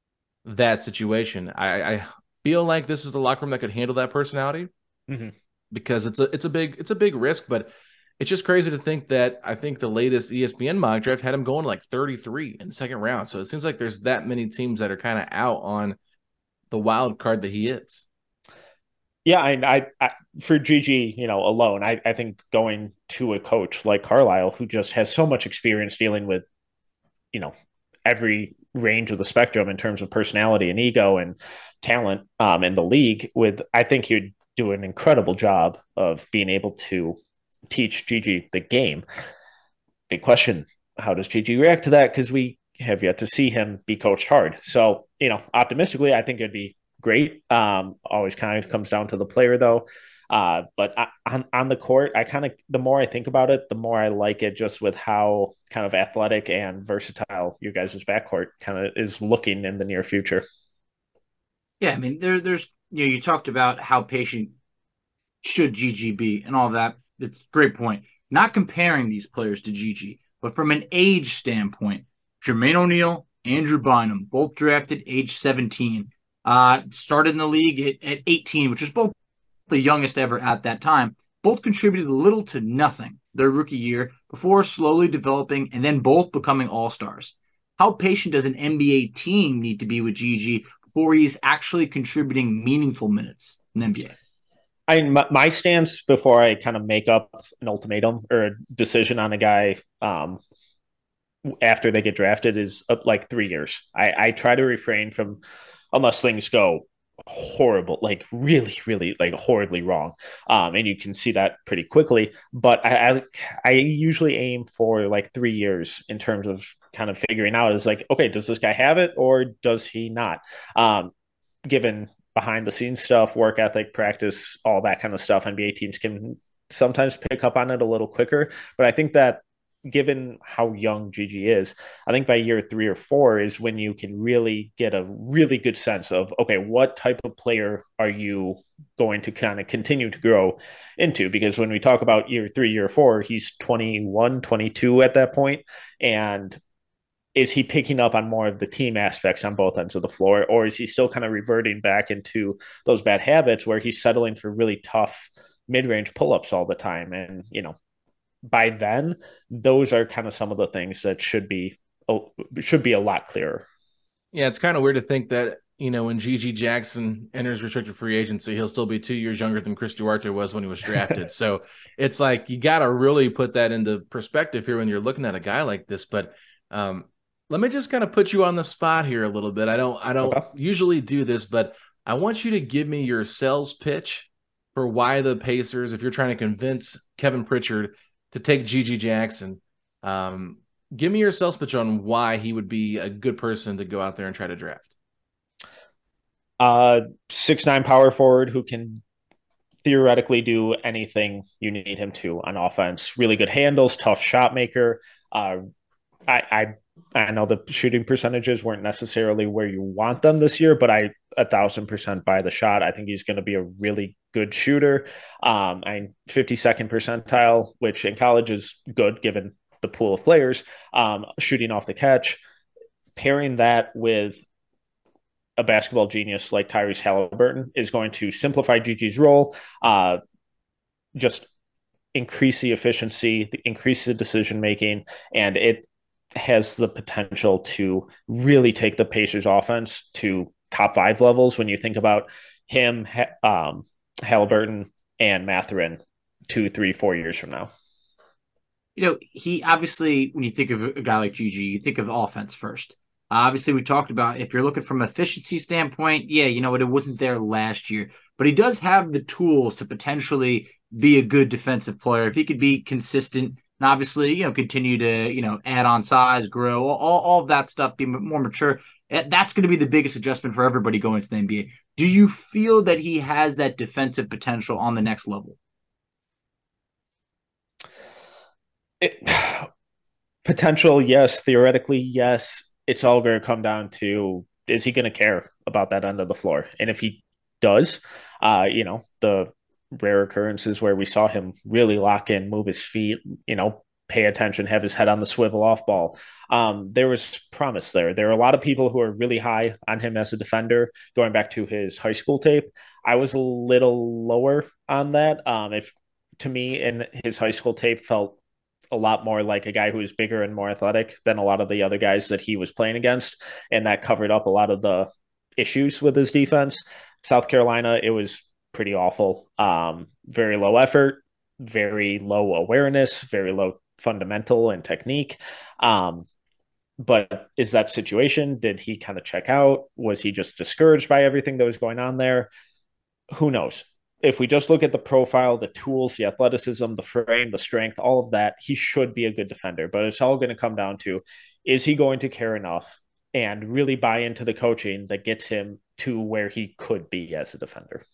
D: that situation. I, I feel like this is the locker room that could handle that personality
H: Mm-hmm.
D: because it's a it's a big it's a big risk, but it's just crazy to think that I think the latest E S P N mock draft had him going to like thirty-three in the second round. So it seems like there's that many teams that are kind of out on the wild card that he is.
H: Yeah, I, I, I for Gigi, you know, alone, I, I think going to a coach like Carlisle, who just has so much experience dealing with, you know, every range of the spectrum in terms of personality and ego and talent um, in the league, with I think he'd do an incredible job of being able to teach Gigi the game. Big question: how does Gigi react to that? Because we have yet to see him be coached hard. So, you know, optimistically, I think it'd be great. Um, always kind of comes down to the player, though. Uh, but I, on on the court, I kind of the more I think about it, the more I like it. Just with how kind of athletic and versatile your guys' backcourt kind of is looking in the near future.
E: Yeah, I mean, there, there's, you know, you talked about how patient should Gigi be and all that. That's a great point. Not comparing these players to Gigi, but from an age standpoint, Jermaine O'Neal, Andrew Bynum, both drafted age seventeen, uh, started in the league at, at eighteen, which was both the youngest ever at that time. Both contributed little to nothing their rookie year before slowly developing and then both becoming all-stars. How patient does an N B A team need to be with Gigi before he's actually contributing meaningful minutes in the N B A?
H: I mean, my, my stance before I kind of make up an ultimatum or a decision on a guy um, after they get drafted is uh, like three years. I, I try to refrain from, unless things go horrible, like really, really, like horribly wrong. Um, and you can see that pretty quickly. But I, I, I usually aim for like three years in terms of kind of figuring out is like, okay, does this guy have it or does he not? Um, given behind the scenes stuff, work ethic, practice, all that kind of stuff, N B A teams can sometimes pick up on it a little quicker. But I think that given how young Gigi is, I think by year three or four is when you can really get a really good sense of, okay, what type of player are you going to kind of continue to grow into? Because when we talk about year three, year four, he's twenty-one, twenty-two at that point. And is he picking up on more of the team aspects on both ends of the floor? Or is he still kind of reverting back into those bad habits where he's settling for really tough mid-range pull-ups all the time? And, you know, by then, those are kind of some of the things that should be should be a lot clearer.
D: Yeah, it's kind of weird to think that, you know, when Gigi Jackson enters restricted free agency, he'll still be two years younger than Chris Duarte was when he was drafted. So it's like you got to really put that into perspective here when you're looking at a guy like this. But um, let me just kind of put you on the spot here a little bit. I don't I don't okay. usually do this, but I want you to give me your sales pitch for why the Pacers, if you're trying to convince Kevin Pritchard to take Gigi Jackson, um, Give me your sales pitch on why he would be a good person to go out there and try to draft.
H: Uh, six nine power forward who can theoretically do anything you need him to on offense. Really good handles, tough shot maker. Uh, I, I I know the shooting percentages weren't necessarily where you want them this year, but I a thousand percent buy the shot. I think he's going to be a really good shooter. Um, I fifty-second percentile, which in college is good given the pool of players. Um, shooting off the catch, pairing that with a basketball genius like Tyrese Halliburton is going to simplify Gigi's role, uh, just increase the efficiency, increase the decision making, and it has the potential to really take the Pacers offense to top five levels when you think about him, um, Halliburton, and Mathurin two, three, four years from now.
E: You know, he obviously, when you think of a guy like Gigi, you think of offense first. Obviously, we talked about if you're looking from an efficiency standpoint, yeah, you know what, it wasn't there last year. But he does have the tools to potentially be a good defensive player. If he could be consistent and obviously, you know, continue to, you know, add on size, grow, all, all of that stuff, be more mature, that's going to be the biggest adjustment for everybody going to the N B A. Do you feel that he has that defensive potential on the next level?
H: It, potential, yes. Theoretically, yes. It's all going to come down to, is he going to care about that end of the floor? And if he does, uh, you know, the rare occurrences where we saw him really lock in, move his feet, you know, pay attention, have his head on the swivel off ball. Um, there was promise there. There are a lot of people who are really high on him as a defender, going back to his high school tape. I was a little lower on that. Um, if to me, in his high school tape felt a lot more like a guy who was bigger and more athletic than a lot of the other guys that he was playing against. And that covered up a lot of the issues with his defense. South Carolina, it was pretty awful. Um, very low effort, very low awareness, very low fundamental and technique. Um, but is that situation? Did he kind of check out? Was he just discouraged by everything that was going on there? Who knows? If we just look at the profile, the tools, the athleticism, the frame, the strength, all of that, he should be a good defender. But it's all going to come down to, is he going to care enough and really buy into the coaching that gets him to where he could be as a defender?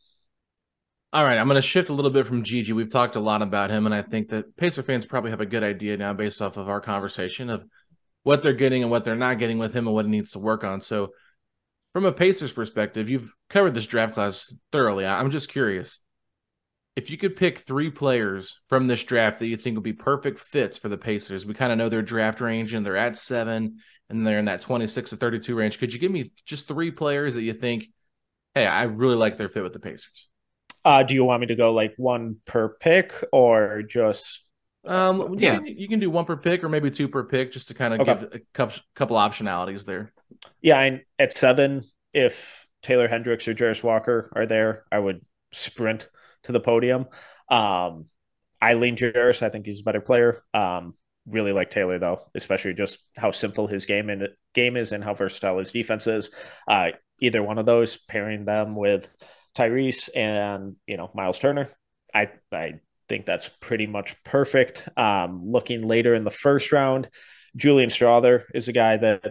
D: All right, I'm going to shift a little bit from Gigi. We've talked a lot about him, and I think that Pacer fans probably have a good idea now based off of our conversation of what they're getting and what they're not getting with him and what he needs to work on. So from a Pacers perspective, you've covered this draft class thoroughly. I'm just curious. If you could pick three players from this draft that you think would be perfect fits for the Pacers, we kind of know their draft range and they're at seven and they're in that twenty-six to thirty-two range. Could you give me just three players that you think, hey, I really like their fit with the Pacers?
H: Uh, do you want me to go like one per pick or just?
D: Um, yeah, you can, you can do one per pick or maybe two per pick just to kind of okay. give a couple, couple optionalities there.
H: Yeah, and at seven, if Taylor Hendricks or Jarace Walker are there, I would sprint to the podium. Um, I lean Jarace. I think he's a better player. Um, really like Taylor though, especially just how simple his game and game is and how versatile his defense is. Uh, either one of those, pairing them with Tyrese and you know Miles Turner, I I think that's pretty much perfect. Um, looking later in the first round, Julian Strawther is a guy that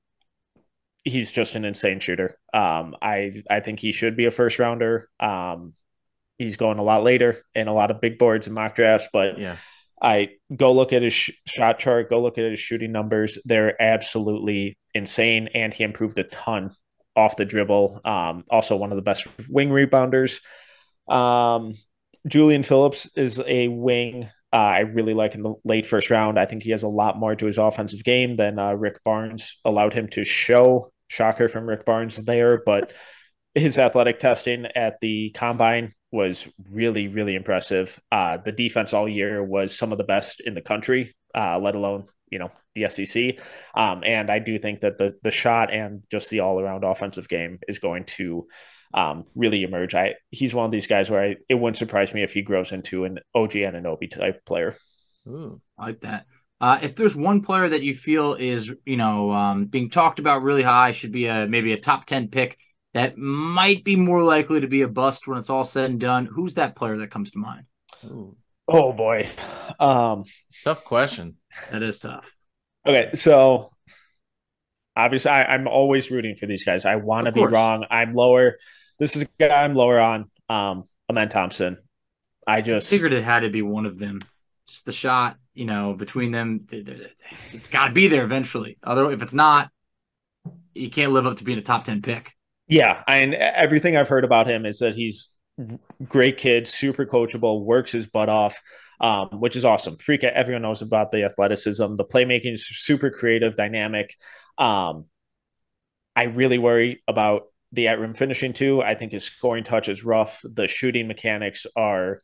H: he's just an insane shooter. Um, I I think he should be a first rounder. Um, he's going a lot later in a lot of big boards and mock drafts, but
D: yeah.
H: I go look at his sh- shot chart, go look at his shooting numbers. They're absolutely insane, and he improved a ton off the dribble. Um, also one of the best wing rebounders. Um, Julian Phillips is a wing uh, I really like in the late first round. I think he has a lot more to his offensive game than uh, Rick Barnes allowed him to show. Shocker from Rick Barnes there, but his athletic testing at the combine was really, really impressive. Uh, the defense all year was some of the best in the country, uh, let alone, you know, the S E C. Um, and I do think that the the shot and just the all-around offensive game is going to um, really emerge. I He's one of these guys where I, it wouldn't surprise me if he grows into an O G Anunoby type player.
E: Ooh, I like that. Uh, if there's one player that you feel is, you know, um, being talked about really high, should be a maybe a top ten pick, that might be more likely to be a bust when it's all said and done, who's that player that comes to mind?
D: Ooh.
H: Oh boy. Um,
D: tough question.
E: That is tough.
H: Okay, so obviously I, I'm always rooting for these guys. I want to be wrong. I'm lower. This is a guy I'm lower on. Um, Amen Thompson. I just
E: I figured it had to be one of them. Just the shot, you know, between them, it's got to be there eventually. Otherwise, if it's not, you can't live up to being a top ten pick.
H: Yeah, and everything I've heard about him is that he's great kid, super coachable, works his butt off, um, which is awesome. Freak, everyone knows about the athleticism. The playmaking is super creative, dynamic. Um, I really worry about the at rim finishing too. I think his scoring touch is rough. The shooting mechanics are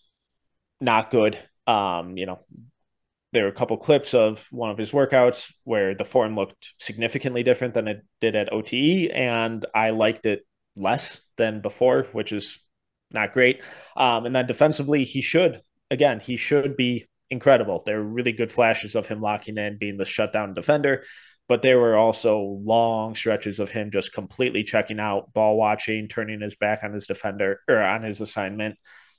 H: not good. Um, you know, there were a couple clips of one of his workouts where the form looked significantly different than it did at O T E, and I liked it less than before, which is not great. Um, and then defensively, he should, again, he should be incredible. There were really good flashes of him locking in, being the shutdown defender, but there were also long stretches of him just completely checking out, ball watching, turning his back on his defender or on his assignment.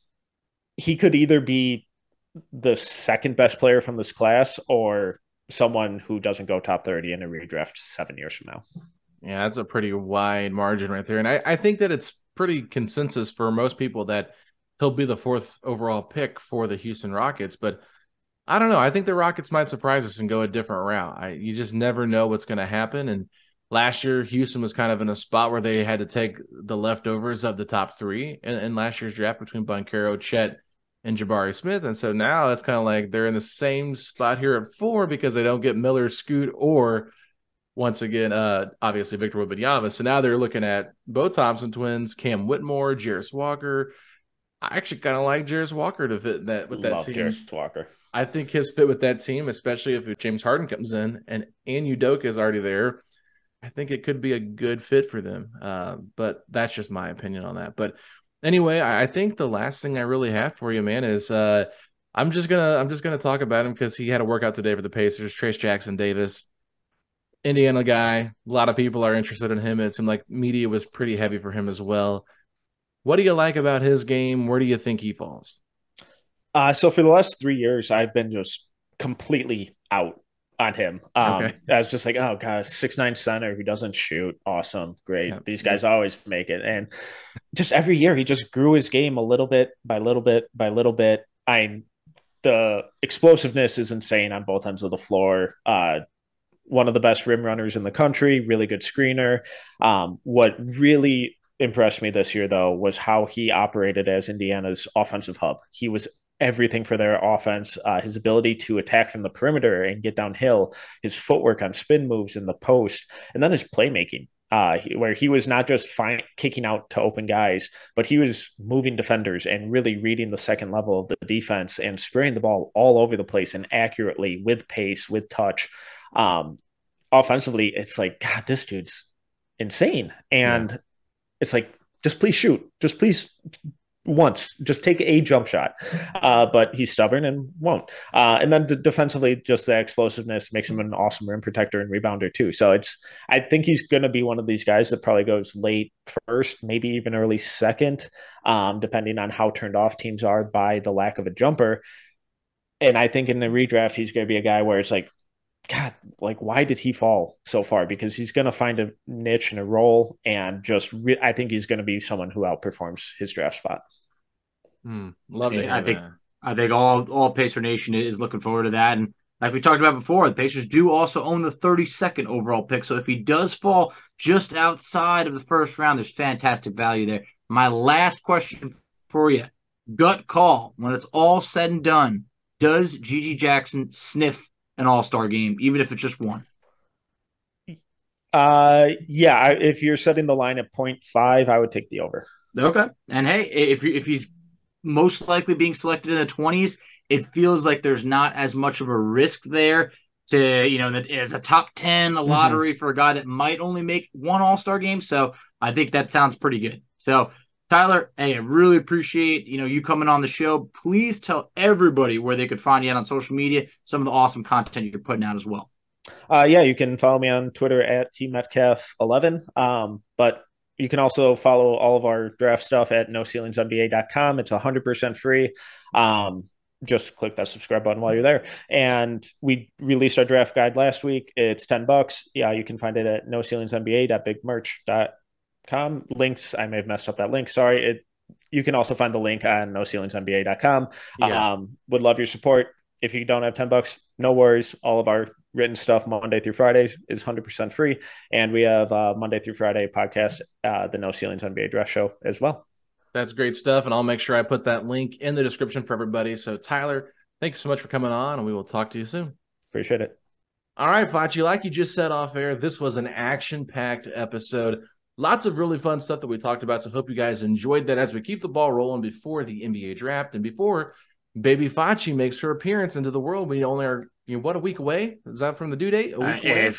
H: He could either be the second best player from this class or someone who doesn't go top thirty in a redraft seven years from now.
D: Yeah, that's a pretty wide margin right there. And I, I think that it's pretty consensus for most people that he'll be the fourth overall pick for the Houston Rockets. But I don't know. I think the Rockets might surprise us and go a different route. I, you just never know what's going to happen. And last year, Houston was kind of in a spot where they had to take the leftovers of the top three in, in last year's draft between Banchero, Chet, and Jabari Smith. And so now it's kind of like they're in the same spot here at four because they don't get Miller, Scoot, or once again, uh, obviously Victor Wembanyama. So now they're looking at Bo Thompson twins, Cam Whitmore, Jarris Walker. I actually kind of like Jarris Walker to fit that with that
H: Love
D: team.
H: Jarris Walker.
D: I think his fit with that team, especially if James Harden comes in and and Udoka is already there, I think it could be a good fit for them. Uh, but that's just my opinion on that. But anyway, I think the last thing I really have for you, man, is uh, I'm just gonna I'm just gonna talk about him because he had a workout today for the Pacers. Trayce Jackson Davis, Indiana guy. A lot of people are interested in him. It seemed like media was pretty heavy for him as well. What do you like about his game? Where do you think he falls?
H: Uh, so for the last three years, I've been just completely out on him. Um, okay. I was just like, oh god, six nine center who doesn't shoot, awesome, great. Yeah. These guys always make it, and just every year he just grew his game a little bit by little bit by little bit. I the explosiveness is insane on both ends of the floor. Uh, one of the best rim runners in the country, really good screener. Um, what really impressed me this year, though, was how he operated as Indiana's offensive hub. He was everything for their offense. Uh, his ability to attack from the perimeter and get downhill, his footwork on spin moves in the post, and then his playmaking, uh, where he was not just fine, kicking out to open guys, but he was moving defenders and really reading the second level of the defense and spraying the ball all over the place and accurately with pace, with touch. Um, offensively, it's like, God, this dude's insane. And yeah. It's like, just please shoot. Just please once, just take a jump shot. Uh, but he's stubborn and won't. Uh, and then d- defensively, just the explosiveness makes him an awesome rim protector and rebounder too. So it's, I think he's going to be one of these guys that probably goes late first, maybe even early second, um, depending on how turned off teams are by the lack of a jumper. And I think in the redraft, he's going to be a guy where it's like, God, like, why did he fall so far? Because he's going to find a niche and a role, and just re- I think he's going to be someone who outperforms his draft spot.
D: Hmm. Love it.
E: I think that. I think all all Pacer Nation is looking forward to that. And like we talked about before, the Pacers do also own the thirty-second overall pick. So if he does fall just outside of the first round, there's fantastic value there. My last question for you, gut call: when it's all said and done, does Gigi Jackson sniff an all-star game, even if it's just one?
H: Uh, yeah. I, if you're setting the line at point five, I would take the over.
E: Okay. And hey, if if he's most likely being selected in the twenties, it feels like there's not as much of a risk there to, you know, that as a top ten, a lottery mm-hmm. for a guy that might only make one all-star game. So I think that sounds pretty good. So Tyler, hey, I really appreciate, you know, you coming on the show. Please tell everybody where they could find you out on social media, some of the awesome content you're putting out as well.
H: Uh, yeah, you can follow me on Twitter at T Metcalf eleven. Um, but you can also follow all of our draft stuff at no ceilings N B A dot com. It's one hundred percent free. Um, just click that subscribe button while you're there. And we released our draft guide last week. It's ten bucks. Yeah, you can find it at no ceilings N B A dot big merch dot com. Links, I may have messed up that link. Sorry. It you can also find the link on no ceilings N B A dot com. Yeah. Um, would love your support. If you don't have ten bucks, no worries. All of our written stuff Monday through Fridays is one hundred percent free. And we have uh Monday through Friday podcast, uh, the No Ceilings N B A Draft Show as well.
D: That's great stuff. And I'll make sure I put that link in the description for everybody. So Tyler, thanks so much for coming on, and we will talk to you soon.
H: Appreciate it.
D: All right, Facci, like you just said off air, this was an action-packed episode. Lots of really fun stuff that we talked about. So hope you guys enjoyed that as we keep the ball rolling before the N B A draft and before Baby Facci makes her appearance into the world. We only are, you know, what, a week away? Is that from the due date? A week
E: uh,
D: away?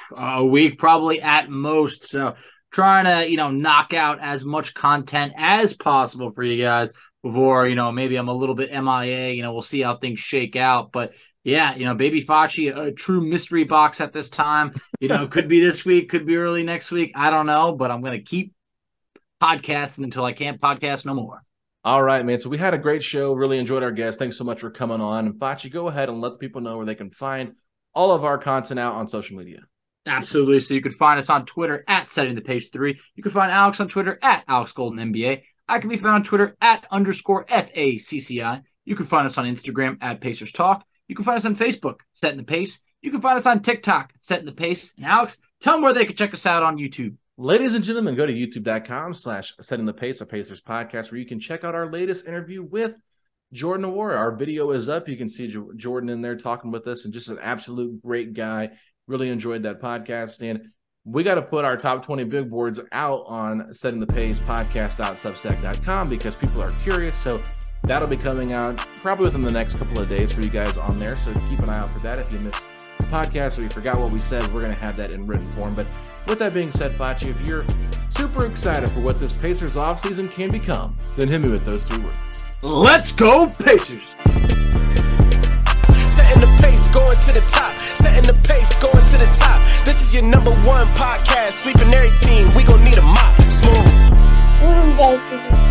E: A week probably at most. So trying to, you know, knock out as much content as possible for you guys before, you know, maybe I'm a little bit M I A. You know, we'll see how things shake out. But yeah, you know, Baby Facci, a true mystery box at this time. You know, could be this week, could be early next week. I don't know, but I'm going to keep podcasting until I can't podcast no more.
D: All right, man. So we had a great show. Really enjoyed our guests. Thanks so much for coming on. And Facci, go ahead and let the people know where they can find all of our content out on social media.
E: Absolutely. So you can find us on Twitter at Setting the Pace three. You can find Alex on Twitter at Alex Golden N B A. I can be found on Twitter at underscore F A C C I. You can find us on Instagram at Pacers Talk. You can find us on Facebook, Setting the Pace. You can find us on TikTok, Setting the Pace. And Alex, tell them where they can check us out on YouTube.
D: Ladies and gentlemen, go to youtube.com slash Setting the Pace, a Pacers podcast, where you can check out our latest interview with Jordan Nwora. Our video is up. You can see J- Jordan in there talking with us, and just an absolute great guy. Really enjoyed that podcast. And we got to put our top twenty big boards out on Setting the Pace podcast dot substack dot com because people are curious. So that'll be coming out probably within the next couple of days for you guys on there. So keep an eye out for that. If you missed the podcast or you forgot what we said, we're going to have that in written form. But with that being said, Facci, if you're super excited for what this Pacers offseason can become, then hit me with those three words.
E: Let's go, Pacers!
C: Setting the pace, going to the top. Setting the pace, going to the top. This is your number one podcast. Sweeping every team. We gon' need a mop. Smooth.
I: Mm, baby.